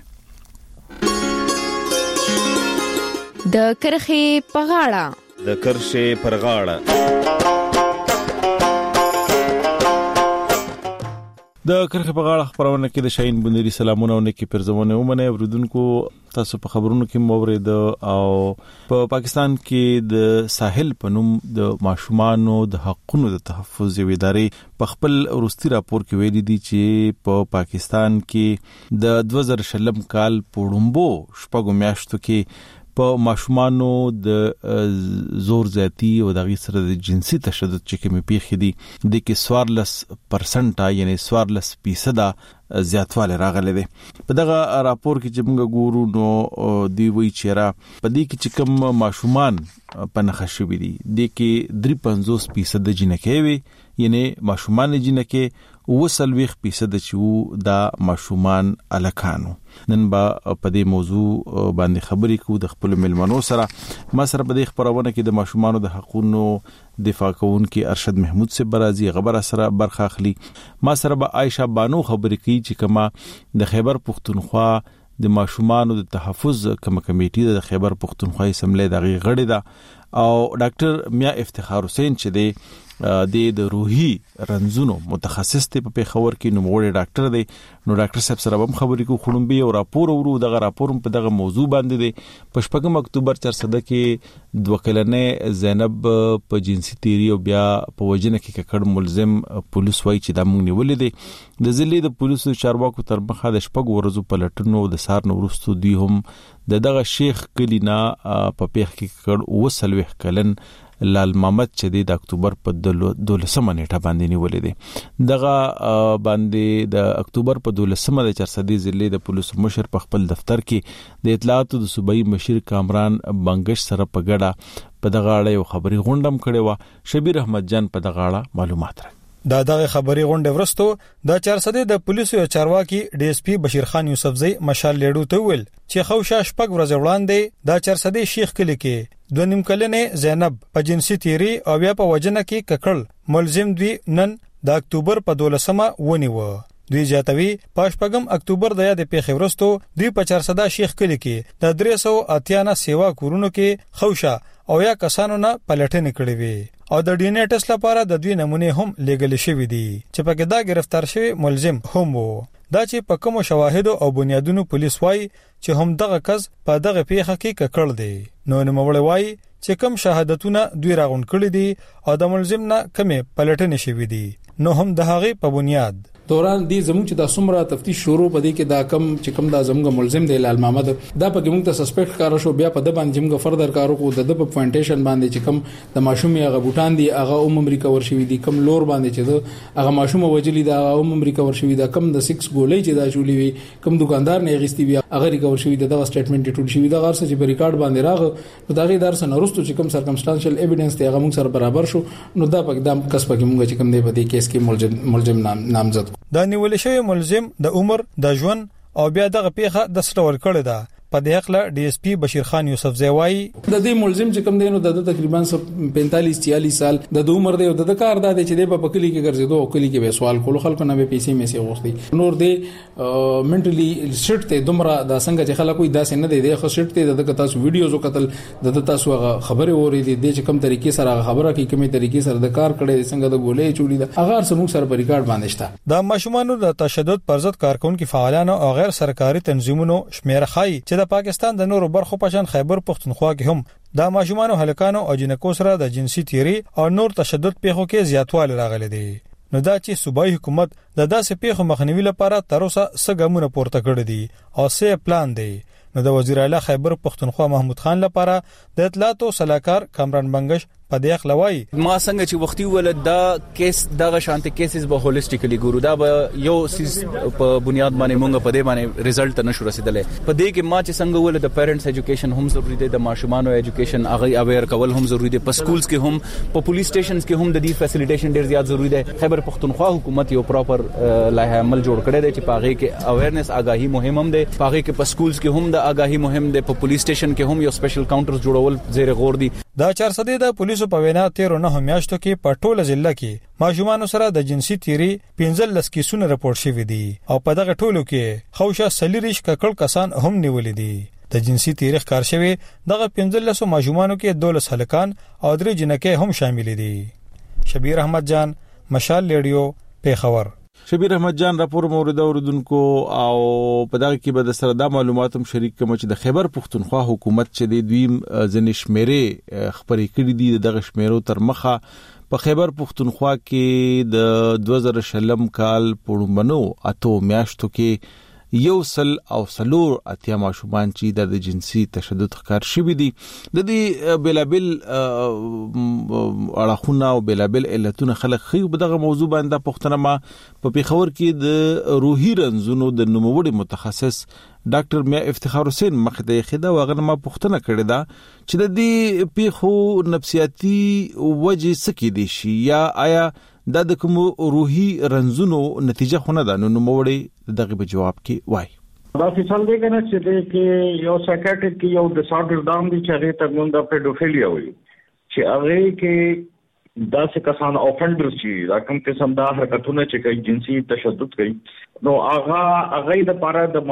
S23: د کرخه په غاړه
S7: د کرخه پر غاړه
S24: د کرخه په غاړه خبرونه کې د شاهین بونيري سلامونه ونکي پرځونه ومنه. ورودونکو تاسو په خبرونو کې مورید او په پاکستان کې د ساحل په نوم د ماشومانو د حقوقو د تحفظ یو ادارې په خپل وروستي راپور کې ویلي دي چې په پاکستان کې د 2020 کال په وړاندو شپږو میاشتو کې په ماشومانو د زور زیاتی او د غي سره د جنسي تشدد چې کومې پیښې دي د کې 14% یعنی 14% زیاتواله راغله دي. په دغه راپور کې چې موږ ګورو نو دی وی چیرې په دې کې چې کوم ماشومان په نخښه وي دي د کې 53% جنکې وي یعنی ماشومان جنکې 20% چې دا ماشومان الکانو. نن با په دې موضوع باندې خبرې کوو د خپل ملمنو سره. ما سره په دې خبرونه کې د ماشومانو د حقوقو دفاع کوونکي ارشد محمود سے برازي خبر سره برخه اخلي. ما سره به عائشہ بانو خبرې کوي چې کما د خیبر پختونخوا د ماشومانو د تحفظ کمیټې د خیبر پختونخوا اسمبلی د غړي ده او ډاکټر میا افتخار حسین چې د روحي رنځونو متخصص ته په پیښور کې نوموړی ډاکټر دی. نو ډاکټر صاحب سره هم خبرې کوو. خړومبي او راپور ورو دغه راپور په دغه موضوع باندې دی. په 8 اکتوبر 400 کې 2 کلنې زینب په جنسي تیری او بیا په وجنه کې ککړ ملزم پولیس وایي چې دا مونږ نیولې دي. د ضلع د پولیسو چارواکو تر مخه د 4 ورځو په لټونو د سار نورستو دی هم دغه شیخ کلینا په پیښ کې ککړ 30 کلن لال محمد چې د اکتوبر په 12مه نیټه باندې نیولې دي. دغه باندې د اکتوبر په 12مه د 400 ضلع د پولیسو مشر په خپل دفتر کې د اطلاعاتو د صوبایي مشر کامران بنگش سره په ګډه په دغه اړه یو خبري غونډم کړي و. شبیر احمد جان په دغه اړه معلومات راکړي.
S25: دغه خبري غونډه ورستو د 400 د پولیسو چارواکي ډي اس پی بشیر خان یوسفزئی مشال لیډو ته ویل چې خوشا شپږ ورځې وړاندې د 400 شیخ کلی کې 2 کلنې زینب په جنسي تیری او بیا په وجنه کې ککړ ملزم دی نن د اکتوبر په 12مه ونیو. دوی جاتوي په 8 اکتوبر د یاد پیښې ورستو دوی په 400 شیخ کلی کې د 380 سیوا کورونو کې خوشا او یا کسانو نه پلټنې کړې وي او د ډي ان اے ټیسټ لپاره د دوی نمونه هم لګل شوې دي چې په کې دا گرفتار شوی ملزم هم وو دا چې په کوم شواهد او بنیادونو پولیس وایي چې هم دغه کس په دغه پیښه کې ککړ دی نو نوموړی وایي چې کوم شهادتونه دوی راغونډ کړي دي او د ملزم نه کمې پلټنې شوې دي نو هم د هغې په بنیاد
S2: دوران دي زموږ چې د سمره تفتیش شروع پدې کې دا کم چې کم دا زموږ ملزم دی لال محمد دا په موږ ته سسپیکټ کار شو بیا په د باندې موږ فردر کارو کو د په پوینټیشن باندې چې کم د ماشوم هغه بوتان دي هغه امریکا ورشوي دي کم لور باندې چې هغه ماشوم وجلی دا امریکا ورشوي دا کم د 6 ګولې چې دا چولې وي کم دکاندار نه غستی بیا هغه ریکور شوی دا سټیټمنټ ټول شوی دا غرسه چې په ریکارډ باندې راغ دا غي درس نه رستو چې کم سرکمسټانشل ایویډنس ته هغه موږ سره برابر شو نو دا په اقدام کس په موږ چې کم دی په دې کیس کې ملزم نامزد
S25: دا نیول شوی ملزم د عمر د ژوند او بیا دغه پیښه د سټور کړی دا په دې حق ډي اس پی بشیر خان یوسف زیوای
S2: د دې ملزم چې کم دینو د تقریبا 45 46 سال د عمر دی او د کار د چې د په کلی کې ګرځیدو او کلی کې به سوال کول خلکو نه به پیسې میسي غوښتي نور دی منټلی سټ ته دومره د څنګه چې خلکو داسې نه دی د خسټ ته د تاسو ویډیوز قتل د تاسو خبره اوري د چې کم طریقې سره خبره کوي کومه طریقې سره د کار کړي څنګه د ګولې چولی دا هغه سمو سره په ریکارډ باندې شته
S25: د ماشومانو د تشدد پر ضد کارکونکو فعالانو او غیر سرکاري تنظیمونو شمیر خای چې د پاکستان د نورو برخو په شان خیبر پختونخوا کې هم د ماشومانو هلکانو او جنکو سره د جنسي تیری او نور تشدد پیښو کې زیاتوالی راغلی دی نو دا چې صوبایي حکومت د داسې پیښو مخنیوي لپاره تر اوسه څه ګامونه پورته کړي دي او څه پلان دی نو د وزیر اعلی خیبر پختونخوا محمود خان لپاره د اطلاعات او صلاحکار کامران بنگش په دې اخلوي
S3: ما څنګه چې وختي ول دا کیس دغه شانته کیسز به هولیسټیکلی ګورو دا به یو سیس په بنیاد باندې مونږ په دې باندې ریزلټ نشو رسیدلې په دې کې ما چې څنګه ول د پیرنټس ایجوکیشن هم ضروری دی د ماشومانو ایجوکیشن هغه اویر کول هم ضروری دی په سکولز کې هم په پولیس سټیشنز کې هم د دې فیسیلیټیشن ډیر زیات ضروری دی خیبر پختونخوا حکومت یو پراپر لایحه عمل جوړ کړی دی چې پاغه کې اویرنس آگاهی مهم هم دی پاغه کې په سکولز کې هم د آگاهی مهم دی په پولیس سټیشن کې هم یو سپیشل کاونټرز جوړول زیر غور دي
S25: دا 400 د پولیسو په وینا 13 میاشتو کې په ټوله ضلع کې ماشومانو سره د جنسي تیری 15 کیسونه راپور شوي دي او په دغه ټولو کې خوشا سلیریش ککړ کسان هم نیولې دي د جنسي تیری ښکار شوی دغه 15 ماشومانو کې 12 هلکان او 3 جنکې هم شامل دي شبیر احمد جان مشال ریډیو پیښور
S24: شبیر احمد جان راپور مورد اوردونکو او په دغه کې به د سره د معلوماتو شریک کوم چې د خیبر پختونخوا حکومت چې د دوی ځنې شمیرې خبرې کړې دي دغه شمیرو تر مخه په خیبر پختونخوا کې د 2000 کال پړمنو اته میاشتو کې یو سل او سلور اتیا ماشومان چې د جنسي تشدد ښکار شوي دي د دې بلابل اړخونه او بلابل علتونه خلک خو دغه موضوع باندې پښتنه ما په پیښور کې د روحي رنځونو د نوموړي متخصص ډاکټر میا افتخار حسین مخدی خدا وغه ما پښتنه کړی دا چې د دې پیښو نفسیاتي وجې سکی دي شي یا آیا دا د کوم روحي رنځونو نتیجه خونه ده نو موړي دغه په جواب کې وای
S5: دا فیصل دی کنه چې د کې یو سایکیاټریک یو ډس آرډر دام دي چې هغه ته موږ د پیډوفیلیا وایي چې هغه کې دا څه کسان اوفندرز چې دا کوم قسم دا حرکتونه چې کوي جنسي تشدد کوي نو هغه د پاره د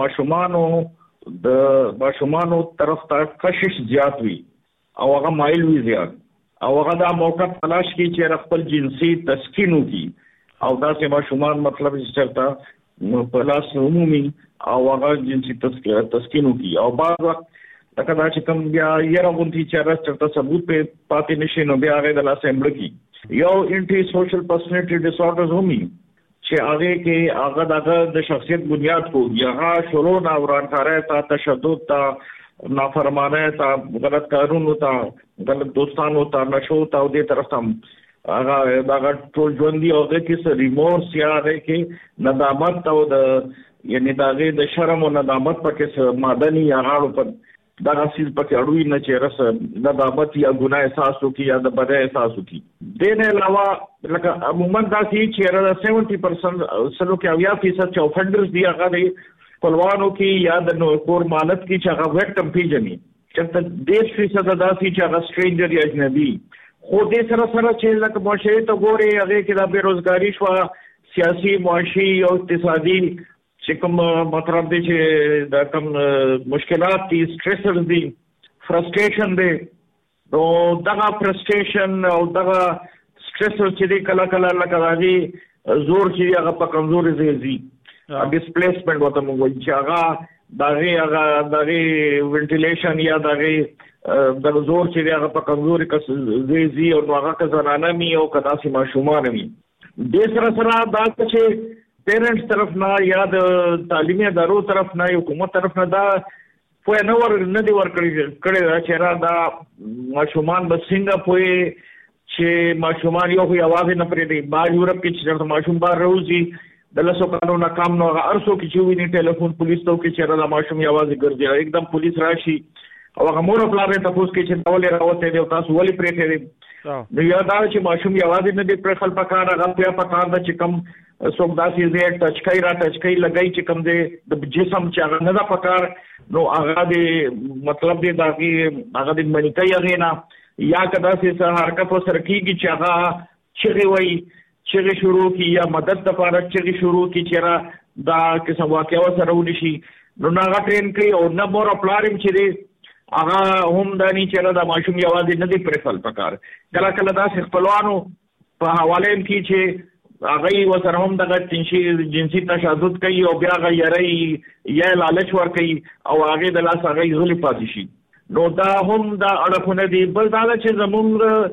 S5: ماشومانو طرف ته کشش زیات وي او هغه مایل وي زیات او هغه دا موقع تلاش کی چې خپل جنسي تسکین وکي او دا چې ماشومان مطلب چې چلتا په لاس عمومي او هغه جنسي تسکین وکي او بعض وخت دا چې کوم بیا یې راغونډي چې راځي ثبوت په پاتې نشي نو بیا هغه د لاس امړکی یو انټي سوشل پرسنالټي ډس آرډرز همي چې هغه کې هغه د شخصیت بنیاد کو یا شروع نه ورانکارۍ ته تشدد ته نافرمانه تا غلط کارونو تا غلط دوستانو تا نشو تا دې طرف ته هغه دا ټول ژوندۍ او د کیسه ریمورس یا د کې ندامت او د یعنی دا د شرم او ندامت پکې مادني یا غاړو په دا سیس پکې اړوي نه چې رس ندامت یا ګناه احساس وکي یا د بد احساس وکي د نه علاوه لکه عموما دا چې 70% سلو کې 80% چې اوفندرز دی هغه خپلوانو کې یا د کور مالک کې چې هغه وکټم پیژني چې 10% داسي چې هغه سټرینجر یا اجنبي خو دې سره چې لکه معاشره ته ګوري هغه کې د بیروزګاری شو سیاسي معاشي او اقتصادي چې کوم مطلب دی چې دا کوم مشکلات دي سټریسر دي فرستریشن دي نو دغه فرستریشن او دغه سټریسر چې دی کله کله لکه راځي زور چې هغه په کمزوري زیږي ډیسپلیسمنت وته موږ وایي چې هغه دغه وینټیلیشن یا دغه زور چې هغه په کمزوري کس زیږي او هغه کزنانه می او کدا سي ماشومان می د سره دا چې پیرنټس طرف نه یا د تعلیمي ادارو طرف نه حکومت طرف نه دا په نور نه دی ورکړی چې را دا ماشومان به څنګه پوي چې ماشومان یو आवाज نه پرې دی بار یورپ کې چې ماشوم بار روزي د لاسو قانون کام نو ارسو کې چې ویني ټلیفون پولیس ته کې چې را ماشوم आवाज ګرځي एकदम پولیس راشي او هغه مور خپل ته تاسو کې چې ډول راوته دی تاسو ولې پرې کړی نو یا دا چې ماشوم आवाज نه دی پر خپل پکار هغه په پکار د چې کم څوک داسې زه ټچ کوي لګای چې کم دی د جسم چې هغه نه دا پکار نو هغه دی مطلب دی دا کې هغه د منیکای هغه نه یا کدا سه حرکت وسره کیږي چې هغه چغي وای چغي شروع کی یا مدد لپاره چغي شروع کی چې را دا قسم واقعا سره ونی شي نو هغه ټرین کوي او نه مور پلارم چې دی هغه هم دانی چې را د ماشوم आवाज نه دی پر خپل پکار کله کله دا خپلوانو په حواله کې چې هغه وسره هم دغه جنسي تشدد کوي او بیا غیري یا لالچ ور کوي او هغه د لاس هغه غلي پاتې شي نو دا هم دا اړخونه دي بل دا چې زموږ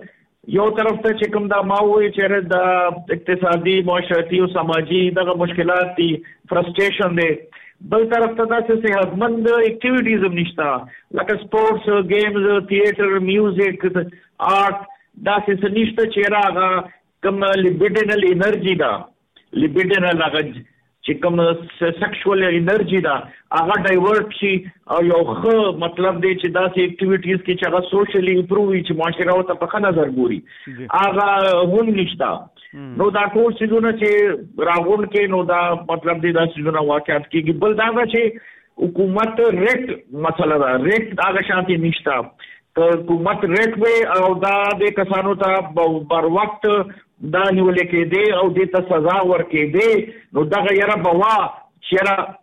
S5: یو طرف ته چې کوم دا ماوي چې د اقتصادي معاشرتي او سماجي دغه مشکلات دي فرستریشن دي بل طرف ته دا چې صحتمند اکټیویټیز هم نشته لکه سپورتس گیمز تھیټر میوزیک آرټ دا څه نشته چې راغه کوم لیبیډینل انرژي دا لیبیډینل هغه چې کوم سیکشوال انرژي دا هغه ډایورټ شي او یو ښه مطلب دی چې داسې اکټیویټیز کې چې هغه سوشلی امپروو وي چې معاشره ورته په ښه نظر ګوري هغه هم نشته نو دا ټول څیزونه چې راغون کې نو دا مطلب دی دا څیزونه واقعیت کېږي بل دا چې حکومت ریټ مسله ده ریټ هغه شانتي نشته که حکومت ریټ وي او دا د کسانو ته بر وخت دا نیول کېدی او د ته سزا ورکې دی نو دا غیره بوا چې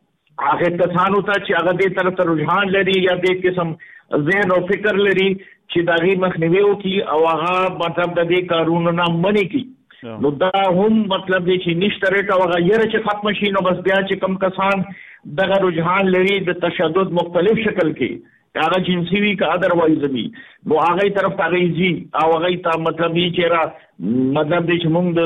S5: هغه کسانو ته چې هغه دې طرف ته رجحان لري یا دې قسم ذهن او فکر لري چې دا غي مخنیوي وکي او هغه مطلب د دې کارونو نه منې کی نو دا هم مطلب دی چې نشته ریټ او هغه یره چې ختم شي نو بس بیا چې کم کسان دغه رجحان لري د تشدد مختلف شکل کې هغه جنسي وی کا ادروایز وی نو هغه طرف ته غیږي او هغه ته مطلب یې چې را مطلب دې چې موږ د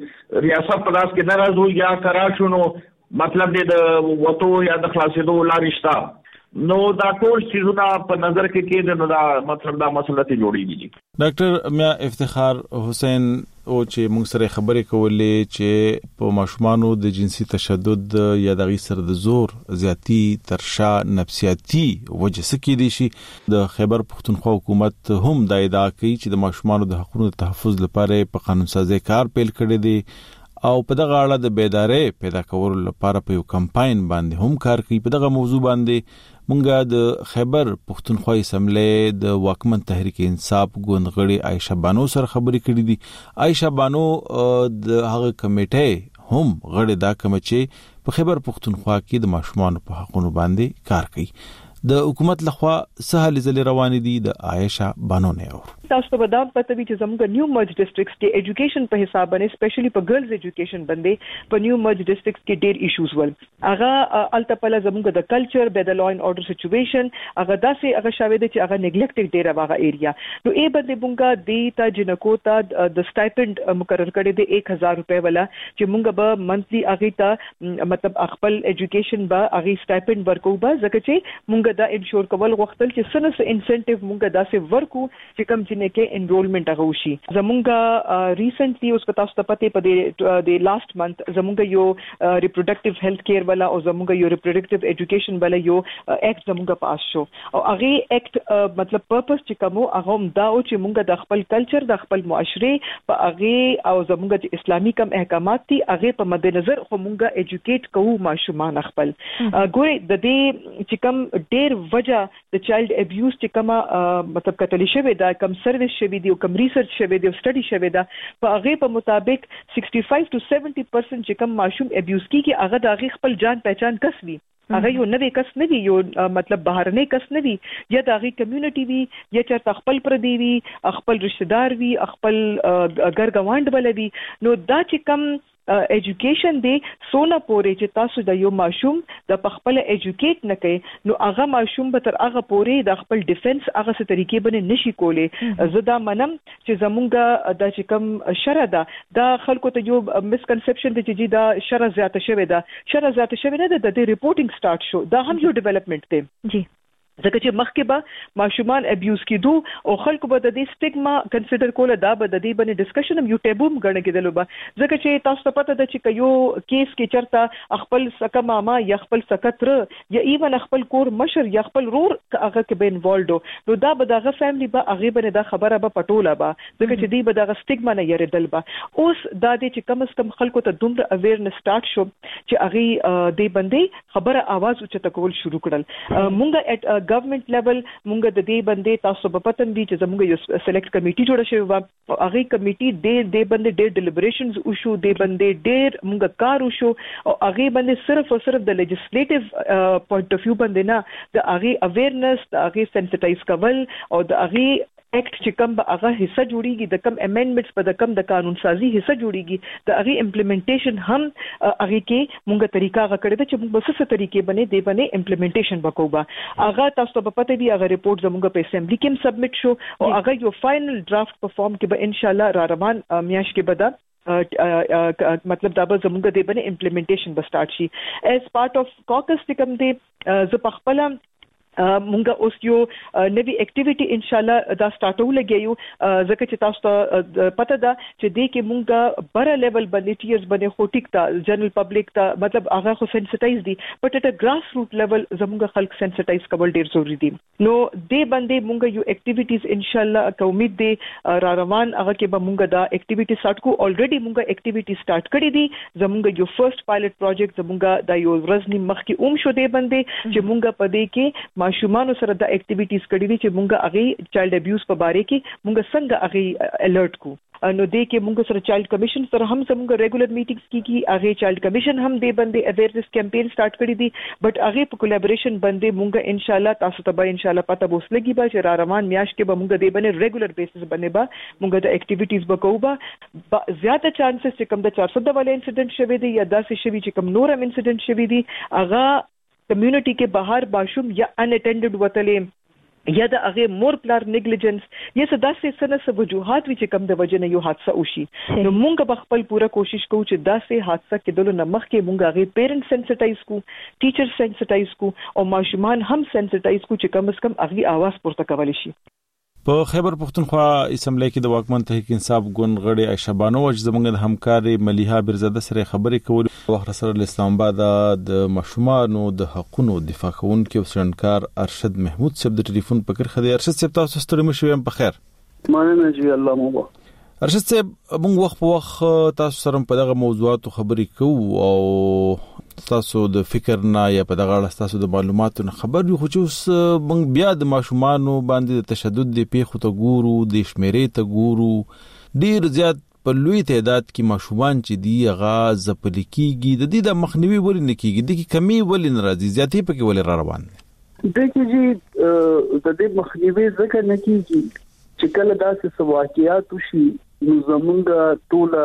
S5: ریاست په لاس کې ناراض یا کراشو نو مطلب دې د وته یا د خلاصېدو لارې شته نو دا ټول چیزونه په نظر کې نو دا مطلب دا مسله ته جوړیږي
S24: ډاکټر میا افتخار حسین او چې موږ سره خبرې کولې چې په ماشومانو د جنسي تشدد یا د غیر سر د زور زیاتی ترشا نفسیاتی وجه سکی دي شي د خیبر پختونخوا حکومت هم دا ادعا کوي چې د ماشومانو د حقوقو تحفظ لپاره په قانون سازي کار پیل کړی دی او په دغه اړه د بیدارۍ پیدا کولو لپاره په یو کمپاین باندې هم کار کوي په دغه موضوع باندې مونږه د خیبر پختونخوا اسمبلی د واکمن تحریک انصاف ګوندغړي عائشه بانو سره خبرې کړې دي عائشه بانو د هغه کمیټې هم غړي دا کمیټه په خیبر پختونخوا کې د ماشومان په حقوقو باندې کار کوي د حکومت لخوا سهال زل روان دي د عائشه بانو نه اور
S8: تاسو په دا پته وی چې زموږ نیو مرج ډیسټریکټس کې ایجوکیشن په حساب باندې سپیشلی په ګرلز ایجوکیشن باندې په نیو مرج ډیسټریکټس کې ډېر ایشوز ول هغه الټپل زموږ د کلچر به د لا اینڈ اورډر سچويشن هغه داسې هغه شاوې دي چې هغه نیګلیکټډ ډېر هغه ایریا نو ای باندې مونږه د تا جنکو ته د سټایپند مقرر کړی دی 1000 روپے والا چې مونږ به منثلی هغه ته مطلب خپل ایجوکیشن به هغه سټایپند ورکو به ځکه چې مونږ دا انشور کول غوښتل چې سنس انسنټیو مونږ داسې ورکو چې کوم چې کې انرولمنت هغه وشي زمونږه ریسنټلی اوس پتا ست پته په د لاست منث زمونږه یو ریپروډکټیو هیلث کیر والا او زمونږه یو ریپروډکټیو ایجوکیشن والا یو ایکټ زمونږه پاس شو او هغه ایکټ مطلب پرپس چې کوم هغه دا او چې مونږه د خپل کلچر د خپل معاشره په هغه او زمونږه اسلامي کم احکامات دي هغه په مد نظر خو مونږه ایجوکیټ کوو ماشومان خپل ګوري د دې چې کوم ډېر وجہ د چایلډ ابیوز چې کومه مطلب کتلی شوی دا کم سرویس شوی دی او کوم ریسرچ شوی دی او سټډي شوی دا په هغه په مطابق 65 to 70% چې کوم ماشوم ابیوز کیږي هغه د هغه خپل جان پہچان کس وي هغه یو نوې کس نه وي یو مطلب بهرنی کس نه وي یا د هغه کمیونټي وي یا چې خپل پر دی وي خپل رشتہ دار وي خپل ګرګوانډ بل وي نو دا چې کوم ایجوکیشن دی سونه پورې چې تاسو د یو ماشوم د خپل ایجوکیټ نه کوي نو هغه ماشوم به تر هغه پورې د خپل ډیفنس هغه څه طریقې باندې نشي کولای زه دا منم چې زمونږ د چې کوم شرع ده دا خلکو ته یو مسکنسپشن دی چې دا شرع زیاته شوی ده شرع زیاته شوی نه ده د ریپورټینګ سٹارټ شو دا هم یو ډیولپمنٹ دی جی ځکه چې مخکې به ماشومان ابیوز کیدو او خلکو به د دې سټیګما کنسیډر کوله دا به د دې باندې ډسکشن هم یو ټیبو غړنه کېدل به ځکه چې تاسو ته پته ده چې یو کیس کې چرته خپل سکه ماما یا خپل سکتر یا ایون خپل کور مشر یا خپل رور هغه کې به انوالډ نو دا به دغه فیملی به هغه باندې دا خبره به پټوله به ځکه چې دې به دغه سټیګما نه یریدل به اوس دا دې چې کم از کم خلکو ته دومره اویرنس سٹارټ شو چې هغه دې باندې خبره आवाज اوچته کول شروع کړل مونږه اټ گورنمنٹ لیول مونږ د دې باندې تاسو په پتن دي چې زموږ یو سلیکټ کمیټي جوړه شوی و هغه کمیټي د باندې ډېر ډیلیبریشنز وشو د باندې ډېر مونږ کار وشو او هغه باندې صرف او صرف د لیجسلیټیو پوینټ اف ویو باندې نه د هغه اویرنس د هغه سنسټایز کول او د هغه ایکټ چې کوم به هغه حصہ جوړیږي د کوم امندمنټس په د کوم د قانون سازي حصہ جوړیږي د هغه امپلیمنټیشن هم هغه کې مونږه طریقه هغه کړی چې موږ بسسه طریقې باندې دی باندې امپلیمنټیشن وکوبا هغه تاسو په پته دی هغه ریپورت زموږ په اسمبلی کې سبمټ شو او هغه یو فائنل ډرافټ په فارم کې به ان شاء الله را روان میاش کې بدا مطلب دا به زموږ دی باندې امپلیمنټیشن به سٹارټ شي ایز پارت اف کوکس چې کوم دی ز په خپل مونږه اوس یو نوی اکټیویټي ان شاء الله دا سٹارټو لګیو ځکه چې تاسو ته پته ده چې دې کې مونږه بره لیول باندې ټیرز باندې خو ټیک تا جنرال پبلک ته مطلب هغه خو سنسټایز دي بټ اټ ګراس روټ لیول زموږه خلک سنسټایز کول ډیر ضروری دي نو دې باندې مونږه یو اکټیویټیز ان شاء الله که امید دي را روان هغه کې به مونږه دا اکټیویټي سٹارټ کو الریډي مونږه اکټیویټي سٹارټ کړې دي زموږه یو فرست پایلټ پروجیکټ زموږه دا یو ورځنی مخ کې شو دې باندې چې مونږه پدې کې ماشومان سره د اکټیویټیز کړې دي چې مونږه هغه چایلډ ابیوز په باره کې مونږه څنګه هغه الرټ کو نو دې کې مونږ سره چایلډ کمیشن سره هم زموږ ریګولر میټینګز کیږي هغه چایلډ کمیشن هم دې باندې اویرنس کمپاین سٹارټ کړی دي بټ هغه په کولیبریشن باندې مونږ ان شاء الله تاسو ته به ان شاء الله پته وسلګي به چې را روان میاش کې به مونږ دې باندې ریګولر بیسس باندې به مونږ د اکټیویټیز وکوبا زیاته چانسز چې کوم د 400 ول انسیډنټ شوی دی یا داسې شوی چې کوم نور هم انسیډنټ شوی دی هغه کمیونټي کې بهر باشوم یا ان اټینډډ وتلې یا د هغه مور پلار نیګلیجنس یا داسې سنه وجوهات وی چې کم د وجنه یو حادثه وشي نو مونږ به خپل پوره کوشش کوو چې داسې حادثه کېدل نه مخکې مونږ هغه پیرنټ سنسټایز کو ټیچر سنسټایز کو او ماشومان هم سنسټایز کو چې کم از کم هغه आवाज پورته کولی شي
S24: په خیبر پختونخوا اسمبلی کې د واکمن تحریک انصاف ګوند غړي عائشہ بانو او زموږ د همکاري ملیحه برزاده سره خبرې کول وخت سره اسلام آباد د مشومانو د حقونو دفاع کوونکو وسرنکار ارشد محمود صاحب د ټلیفون پکړ خدي ارشد صاحب تاسو ستړي مشوم په خیر
S6: مننه جی الله مو
S24: ارشد صاحب موږ وخت په وخت تاسو سره په دغه موضوعاتو خبرې کوو او تاسو د فکر نه یا په دغه اړه تاسو د معلوماتو نه خبر یو خو چې موږ بیا د ماشومانو باندې د تشدد د پیښو ته ګورو د شمیرې ته ګورو ډیر زیات په لوی تعداد کې ماشومان چې دی غاز پلیکيږي د دې د مخنیوي ولې نه کیږي د کی کمی ولې ناراضي زیاتې پکې ولې را روان
S6: د کی جی د دې مخنیوي ځکه نه کیږي چې کله داسې واقعیات وشي نو زمونږ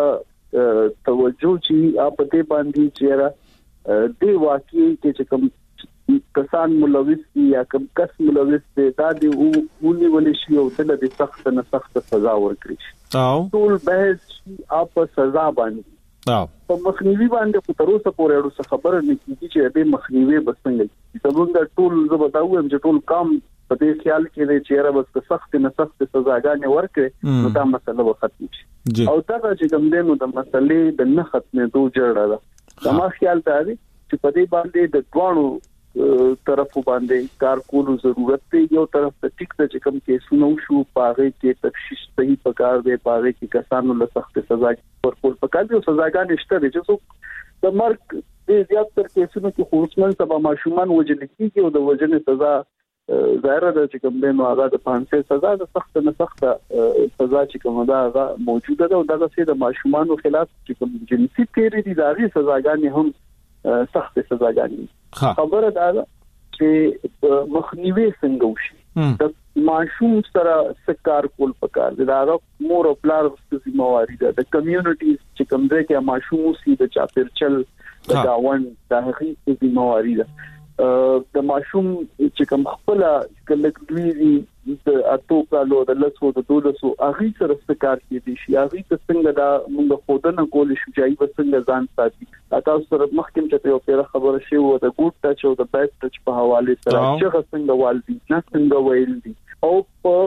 S6: ټول توجه چې په دې باندې چیرې د واقعي کې کوم کسان ملوث دي یا کوم کس ملوث دي دا دی ونی ولې شي او د سخت نه سخت سزا ورکړي او ټول بحث په سزا باندې په مخنیوي باندې خو تر اوسه پورې اړو خبره نه کیږي چې د مخنیوي بسنګ زمونږ ټول زه بتاوم چې ټول کام په دې خیال کې دی چې را بس سخت نه سخت سزاګانې ورکړي نو دا مسله به ختم شي او دا چې کوم دینو د مسلې د نه ختمېدو جوړه ده زما خیال ته دی چې په دې باندې د دوانو طرفو باندې کار کولو ضرورت دی یو طرف ته ټیک ته چې کوم کیسونه شو پاره کې تفشیش صحیح پکار دی پاره کې کسانو له سخت سزا ورکول پکار دی او سزاګانې شته چې څوک د مرګ د زیات تر کیسونو کې خصوصا سبا ماشومان وجل کیږي او د وجنې سزا ظاهر ده چې کوم دینو هغه د پانسه سزا د سخت نه سخت سزا چې کوم دا هغه موجوده ده او دا د ماشومان خلاف چې کوم جنسي تیری دي دغه سزاګانې هم سخت سزاګانې خبره ده چې مخنیوي څنګه وشي د ماشوم سره سکار کول پکار دي دا مور او پلار د ذمہواری ده د کمیونټیز چې کوم ځای کې ماشوم سي د چاپیرچل د گاون د هغې ذمہواری ده د ماشوم چې کوم خپل کلکټوي د اتو کالو د لسو د 1200 اغي سره ستکار کې دي شي اغي څنګه دا موږ خودنه کول شو چې ای څنګه ځان ساتي تاسو سره مخکې چې یو پیر خبره شی و د ګوډ ټچ او د بیک ټچ په حواله سره چې څنګه والدي څنګه ویل دي او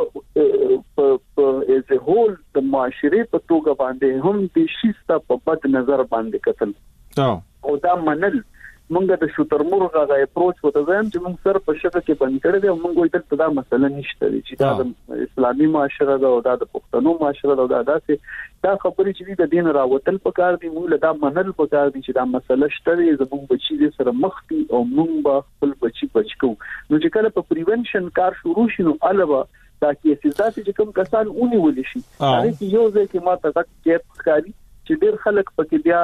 S6: په از ا هول د معاشري په توګه باندې هم د شیسته په بد نظر باندې کتل او دا منل مونږ د شوتر مرغه غا اپروچ وته زم چې مونږ سر په شګه کې بند کړی دی مونږ وایي دلته دا مسله نشته چې دا د اسلامي معاشره ده او دا د پښتنو معاشره ده دا داسې دا خبرې چې د دین راوتل پکار دي مونږ له دا منل پکار دي چې دا مسله شته زموږ بچی دې سره مخ دي او مونږ به خپل بچی بچو نو چې کله په پریونشن کار شروع شي نو الوه دا کې سزا چې کوم کسان اونې ولې شي هغه کې یو ځای کې ما ته کې ښکاری چې ډېر خلک پکې بیا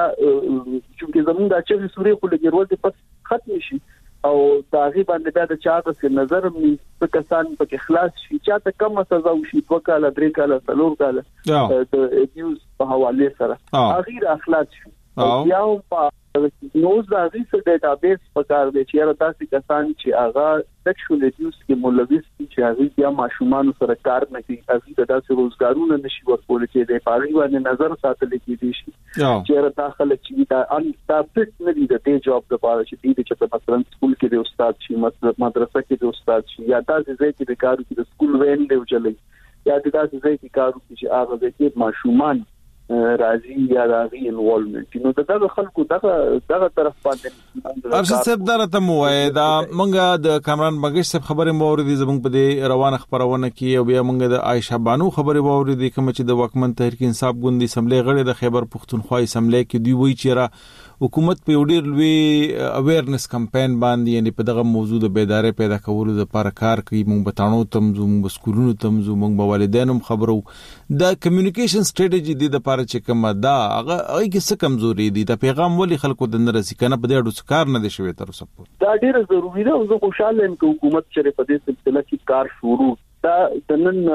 S6: چې زموږ د چغې سوري خو لګیرول دي پس ختم شي او دا غي باندې بیا د چا د نظر په کسان پکې خلاص شي چې ته کم سزا وشي 2 کاله 3 کاله 4 کاله د ابیوز په حواله سره غیر اخلاص شي او بیا په نوز د غي سره ډیټابیس پکار دی چې هر تاسو کسان چې هغه سیکشوال ابیوز کې ملوث دي چې هغه بیا ماشومان سره کار نه کوي هغه د تاسو روزګارونه نشي ورکول چې د پاغي باندې نظر ساتل کېږي شي چې هر داخله چې دا ان ثابت نه دي د دې جاب لپاره چې د مثلا سکول کې د استاد شي مدرسه کې د استاد شي یا تاسو ځای کې د کارو کې د سکول وین دی وچلې یا تاسو ځای کې کارو کې هغه ځای کې ماشومان راځي یا راځي انوالومنت نو دغه خلکو دغه طرف باندې
S24: ارشد صاحب درته مو وای دا مونږه د کامران بغیر صاحب خبره موریدي زمونږ په دې روانه خبرونه کې او بیا مونږه د عائشہ بانو خبره موریدي کوم چې د وکمن تحریک انصاف ګوندي اسمبلی غړي د خیبر پختونخوا اسمبلی کې دی وی چې حکومت په ډیر لوی اویرنس کمپاین باندې یعنی په دغه موضوع د بیداری پیدا کولو لپاره کار کوي مونږ بتاڼو تم زموږ سکولونو تم زموږ والدینم خبرو د کمیونیکیشن سټریټجی د لپاره چې کومه دا هغه کې څه کمزوري دي د پیغام ولې خلکو د نرسي کنه په دې اړه کار نه دي شوی تر اوسه
S6: دا ډیره ضروری ده او زه خوشاله یم چې حکومت چې په دې سلسله کې کار شروع دا د نن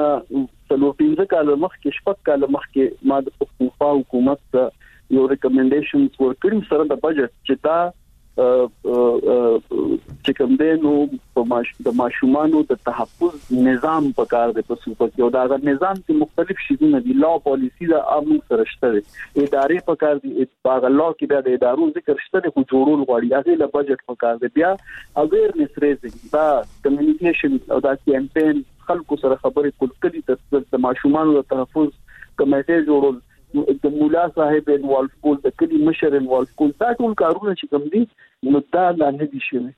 S6: 15 کال مخکې شپږ کال مخکې ما د پښتونخوا حکومت یو ریکمنډیشنز ورکړم سره د بجټ چې دا چې کوم دینو د ماشومانو د تحفظ نظام پکار دی په صوبه کې او دا نظام کې مختلف شیونه دي لا پالیسی دا عام سره شته ادارې پکار دي هغه لا کې د ادارو ذکر شته خو جوړول غواړي هغه له بجټ پکار دی بیا اویرنس ریزینګ دا کمیونیکیشن او دا کمپاین خلکو سره خبرې کول کړي د ماشومانو د تحفظ کمیټه جوړول د مولا صاحب انوالف کول د کلی مشر انوالف کول دا ټول کارونه چې کوم دي نو دا نه دي شوی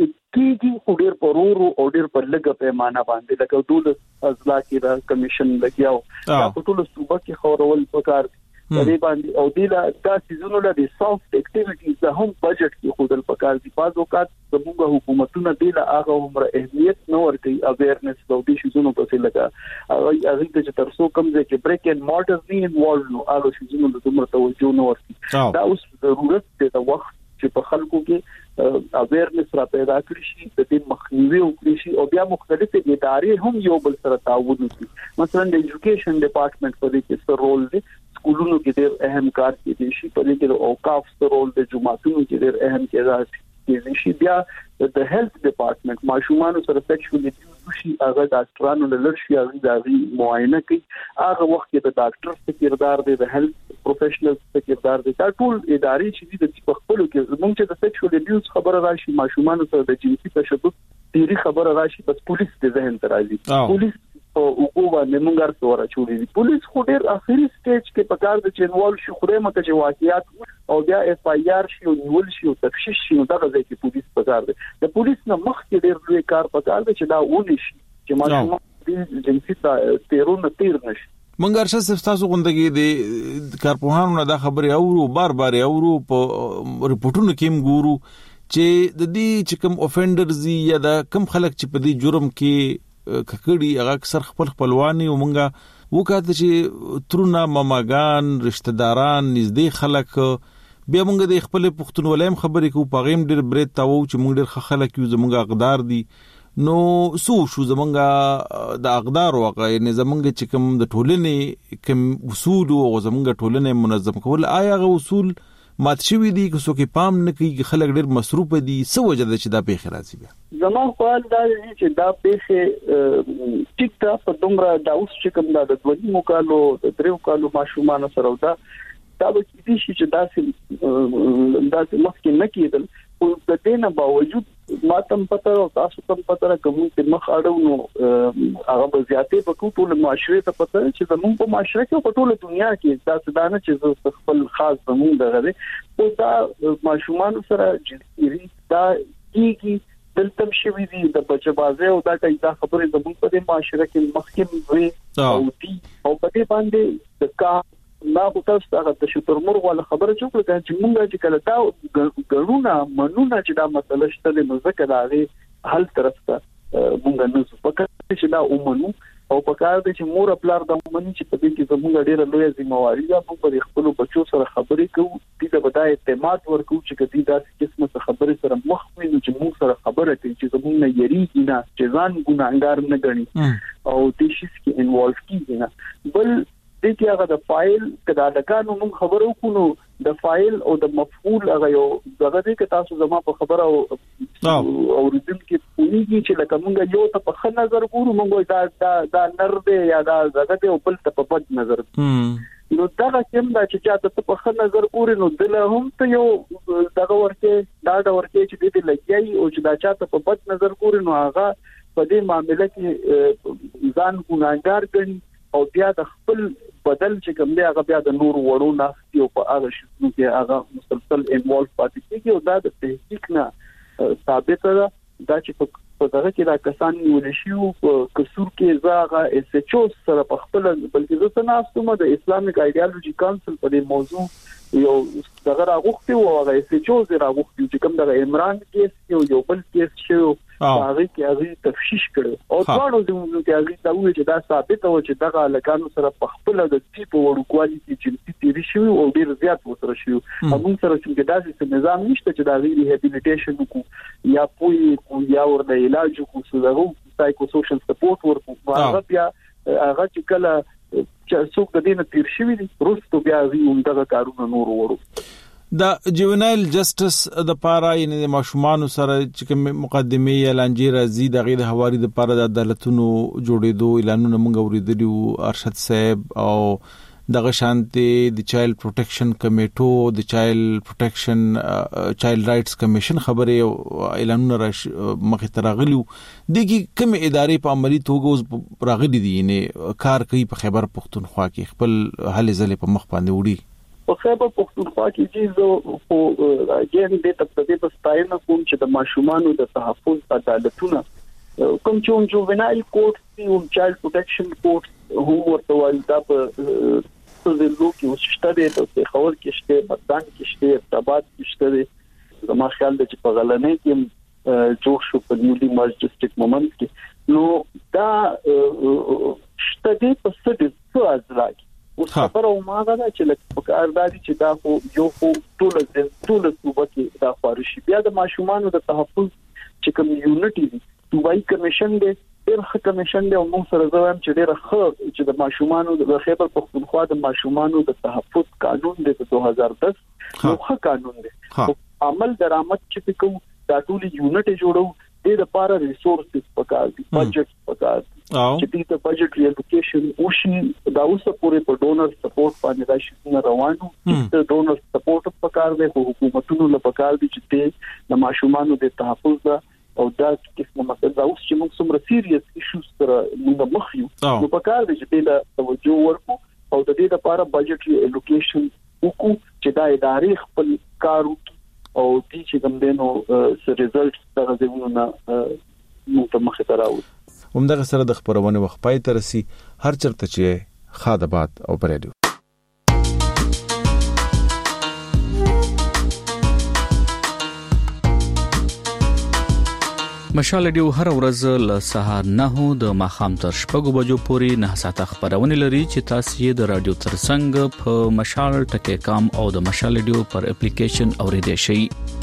S6: کېږي خو ډېر پرورو او ډېر پر لږه پیمانه باندې لکه ټول ازلا کې دا کمیشن لګیاو دا ټول صوبه کې خورول پکار دې باندې او دې دا سيزونو له سافت اکټیویټیز د هم بجټ کې خودل پکار دي په اوقات زموږ حکومتونه دې له هغه عمر اهمیت نه ورکوي اویرنس د دې سيزونو په څیر لګا هغه چې تر څو کم ځای کې بریک اینڈ مارټر نه انوالو نو هغه سيزونو د عمر توجه نه ورکوي دا اوس ضرورت دی د وخت چې په خلکو کې اویرنس را پیدا کړی شي د دې مخنیوي وکړي شي او بیا مختلفې ادارې هم یو بل سره تعاون وکړي مثلا د ایجوکیشن ډپارټمنټ په دې کې څه رول دی سکولونو کې ډېر اهم کار کوي شي په دې کې د اوقاف څه رول دی جمعتونو کې ډېر اهم کېږي شي بیا د هیلث ډپارټمنټ ماشومان سره سیکشوال ابیوز شي هغه ډاکټرانو له لړشي هغه دغه معاینه کوي هغه وخت کې د ډاکټر څخه کردار دی د هیلث پروفیشنل څخه کردار دی دا ټول ادارې چې د خپل کې زموږ چې د سیکشوال ابیوز خبره راشي ماشومان سره د جنسي تشدد تیری خبره راشي بس پولیس د ذهن ته راځي پولیس او وګوره نمونګر سره چولې پولیس خو ډېر اخري سټیج کې پکار د چینوال شو خوري مکه چې واقعیات او بیا اف آی آر شي او نیول شي او تفتیش شي نو دا ځکه چې پولیس پکار دی د پولیس نه مخکې ډېر لوی کار پکار دی چې دا ونی شي چې ماشومان د جنسي تیرونه تیر نشي
S24: منګر شاه تاسو غونډګي د کارپوهانو دا خبره اورو بار اورو په ریپورتونو کې هم ګورو چې د دې چې کوم اوفندرز یا د کوم خلک چې په دې جرم کې ککړي هغه اکثر خپلوانی او مونږه وکړه چې ترونه ماماګان رشتہ داران نږدې خلک بیا مونږ د خپل پښتونولیم خبرې کوو په غیم ډېر برید تاو چې مونږ ډېر خلک یو زمونږ اقدار دي نو سو شو زمونږ د اقدار واقع نه زمونږ چې کوم د ټولنې کوم اصول او زمونږ ټولنې منظم کول آیا غو اصول مات شوی دي که څوک پام نه کوي خلک ډېر مصروف دي سو وجه ده چې دا پیښه راځي بیا
S6: زمون خپل دا چې دا پیښه ټیک دا په دومره دا اوس چې کوم دا د 2 کالو د 3 کالو ماشومان سره دا به کیږي چې دا مخکې نه کېدل او د دې نه باوجود ماتم پته او تاسو تم پته کوم چې مخ اړو نو هغه به زیاتې په ټول معاشره ته پته چې زموږ په معاشره کې په ټول دنیا کې دا څه چې خپل خاص زموږ دغه او دا ماشومان سره جنسي دا کیږي دلته شوی دي د بچبازه او دا خبره زموږ په معاشره کې مخکې وي او په دې باندې د کا لا په تاسو هغه د شترمر ولا خبره چوکړه چې مونږ چې کله تا ګړونه منونه چې دا مسله شته نو ځکه دا غي حل طرف ته مونږ نه فکر چې دا ومنو او په کار دي چې مور خپل د ومني چې په دې کې زموږ ډېر لوی ځمواري ده په خپل بچو سره خبرې کوو د بدايه اعتماد ورکو چې کدي دا قسمه خبرې سره مخ وي چې موږ سره خبره کوي چې زموږ نه یریږي نه چې ځان ګناهګار نه ګڼي او د شي کې انوالو کیږي نه بل د کې هغه د فایل کدا د قانون موږ خبرو کوو د فایل او د مفعول هغه یو دغه دې کې تاسو زما په خبره او ردم کې پولیږي چې لکه موږ یو ته په ښه نظر ګورو موږ دا نر دی یا دا دغه دی او بل ته په بد نظر نو دا کوم دا چې چاته په ښه نظر ګوري نو دله هم ته یو دغه ورته دا ورته چې دې لګیای او چې دا چاته په بد نظر ګوري نو هغه په دې معاملې کې ځان ګناهګار ګڼي او بیا د خپل بدل چې کوم دی هغه بیا د نور وړو ناستي او په هغه شنو کې هغه مسلسل انوالو پاتې کیږي او دا د تحقیق نه ثابت ده دا چې په دغه کې دا کسان نیول شي او کسور کې زاغه اس ایچ او سره په خپل بلکې زه تناستم د اسلامیک ایډیالوژي کونسل په دې موضوع یو دغه راغوختي او هغه اس ایچ او زه راغوختي چې کوم دغه عمران کیس یو بل کیس شو هغه کې هغه تفشیش کړو او ټول د هغه دا وایي چې دا ثابت او چې دغه لکانو سره په خپل د ټیپ وړو کوالټي چې تیری شي او ډیر زیات وسره شي هغه سره چې داسې نظام نشته چې دا ریهابیلیټیشن کو یا پوي یا ورته علاج کو سره سایکو سوشل سپورټ ورکو هغه بیا هغه چې کله چې څوک د دې نه تیر شي دي روستو بیا وی دغه کارونه نور وړو
S24: دا جوینایل جسټس د پاره یعنی د ماشومان سره چې کوم مقدمه یا لانجې راځي د غیر حواري د پاره د عدالتونو جوړېدو اعلانونه موږ اوریدلیو ارشد صاحب او دغه شانتي د چایلډ پروټیکشن کمیټو د چایلډ پروټیکشن چایلډ رائټس کمیشن خبره اعلانونه مخې ترغلیو دغه کوم ادارې په عملی توګه راغلي دي نه کار کوي په خیبر پختونخوا کې خپل حل زله په مخ باندې وړي
S6: په خیبر پختونخوا کې چې زه په اګین د تبدیل په ستاینه کوم چې د ماشومانو د تحفظ عدالتونه کوم چې جوونایل کورټ او چایلډ پروټیکشن کورټ هم ورته ولدا په څه کې وشته د خبر کې شته مردان کې شته ارتباط کې شته زما خیال دی چې په غلنې کې جوړ شو په نیولي مرج ډسټریکټ مومنت کې نو دا شته د په څه ازلاګ او خبره ماغه دا چې لکه کارداري چې دا خو یو ټول صوبه کې دا خارشي بیا د ماشومانو د تحفظ چې کوم یونټي دي صوبایي کمیشن دی ډېر ښه کمیشن دی او موږ سره زویم چې ډېر ښه چې د ماشومانو د خیبر پختونخوا د ماشومانو د تحفظ قانون دی د 2010 نو ښه قانون دی عمل درآمد چې کوم دا ټول یونټ جوړو د لپاره ریسورسز پکار دي بجټ پکار دي چې د بجټ ریالوکیشن او شي دا اوسه پورې په ډونر سپورټ باندې راشي روانو د ډونر سپورټ پکار دی حکومتونو له پکار دي چې د ماشومانو د تحفظ او دا قسمه مسله دا اوس چې موږ څومره سیریس ایشوز سره موږ مخ یو نو پکار دی چې د توجه ورکو او د دې لپاره بجټ ریالوکیشن وکړو چې دا ادارې خپل کار او دې چې کوم دینو س ریزلټ دا غوونه موږ ته مخه تراو
S24: همدغه سره د خبرونه وخت پای ترسي هر چرته چې خادبات او پرېدو
S4: مشال ډیو هر ورځ له سهار 9 د ماخام تر شپږ بجو پورې 9 ساعته خبرونه لري چې تاسو یې د رادیو ترڅنګ په مشال ټکی کام او د مشال ډیو پر اپلیکیشن اوریدئ شئ.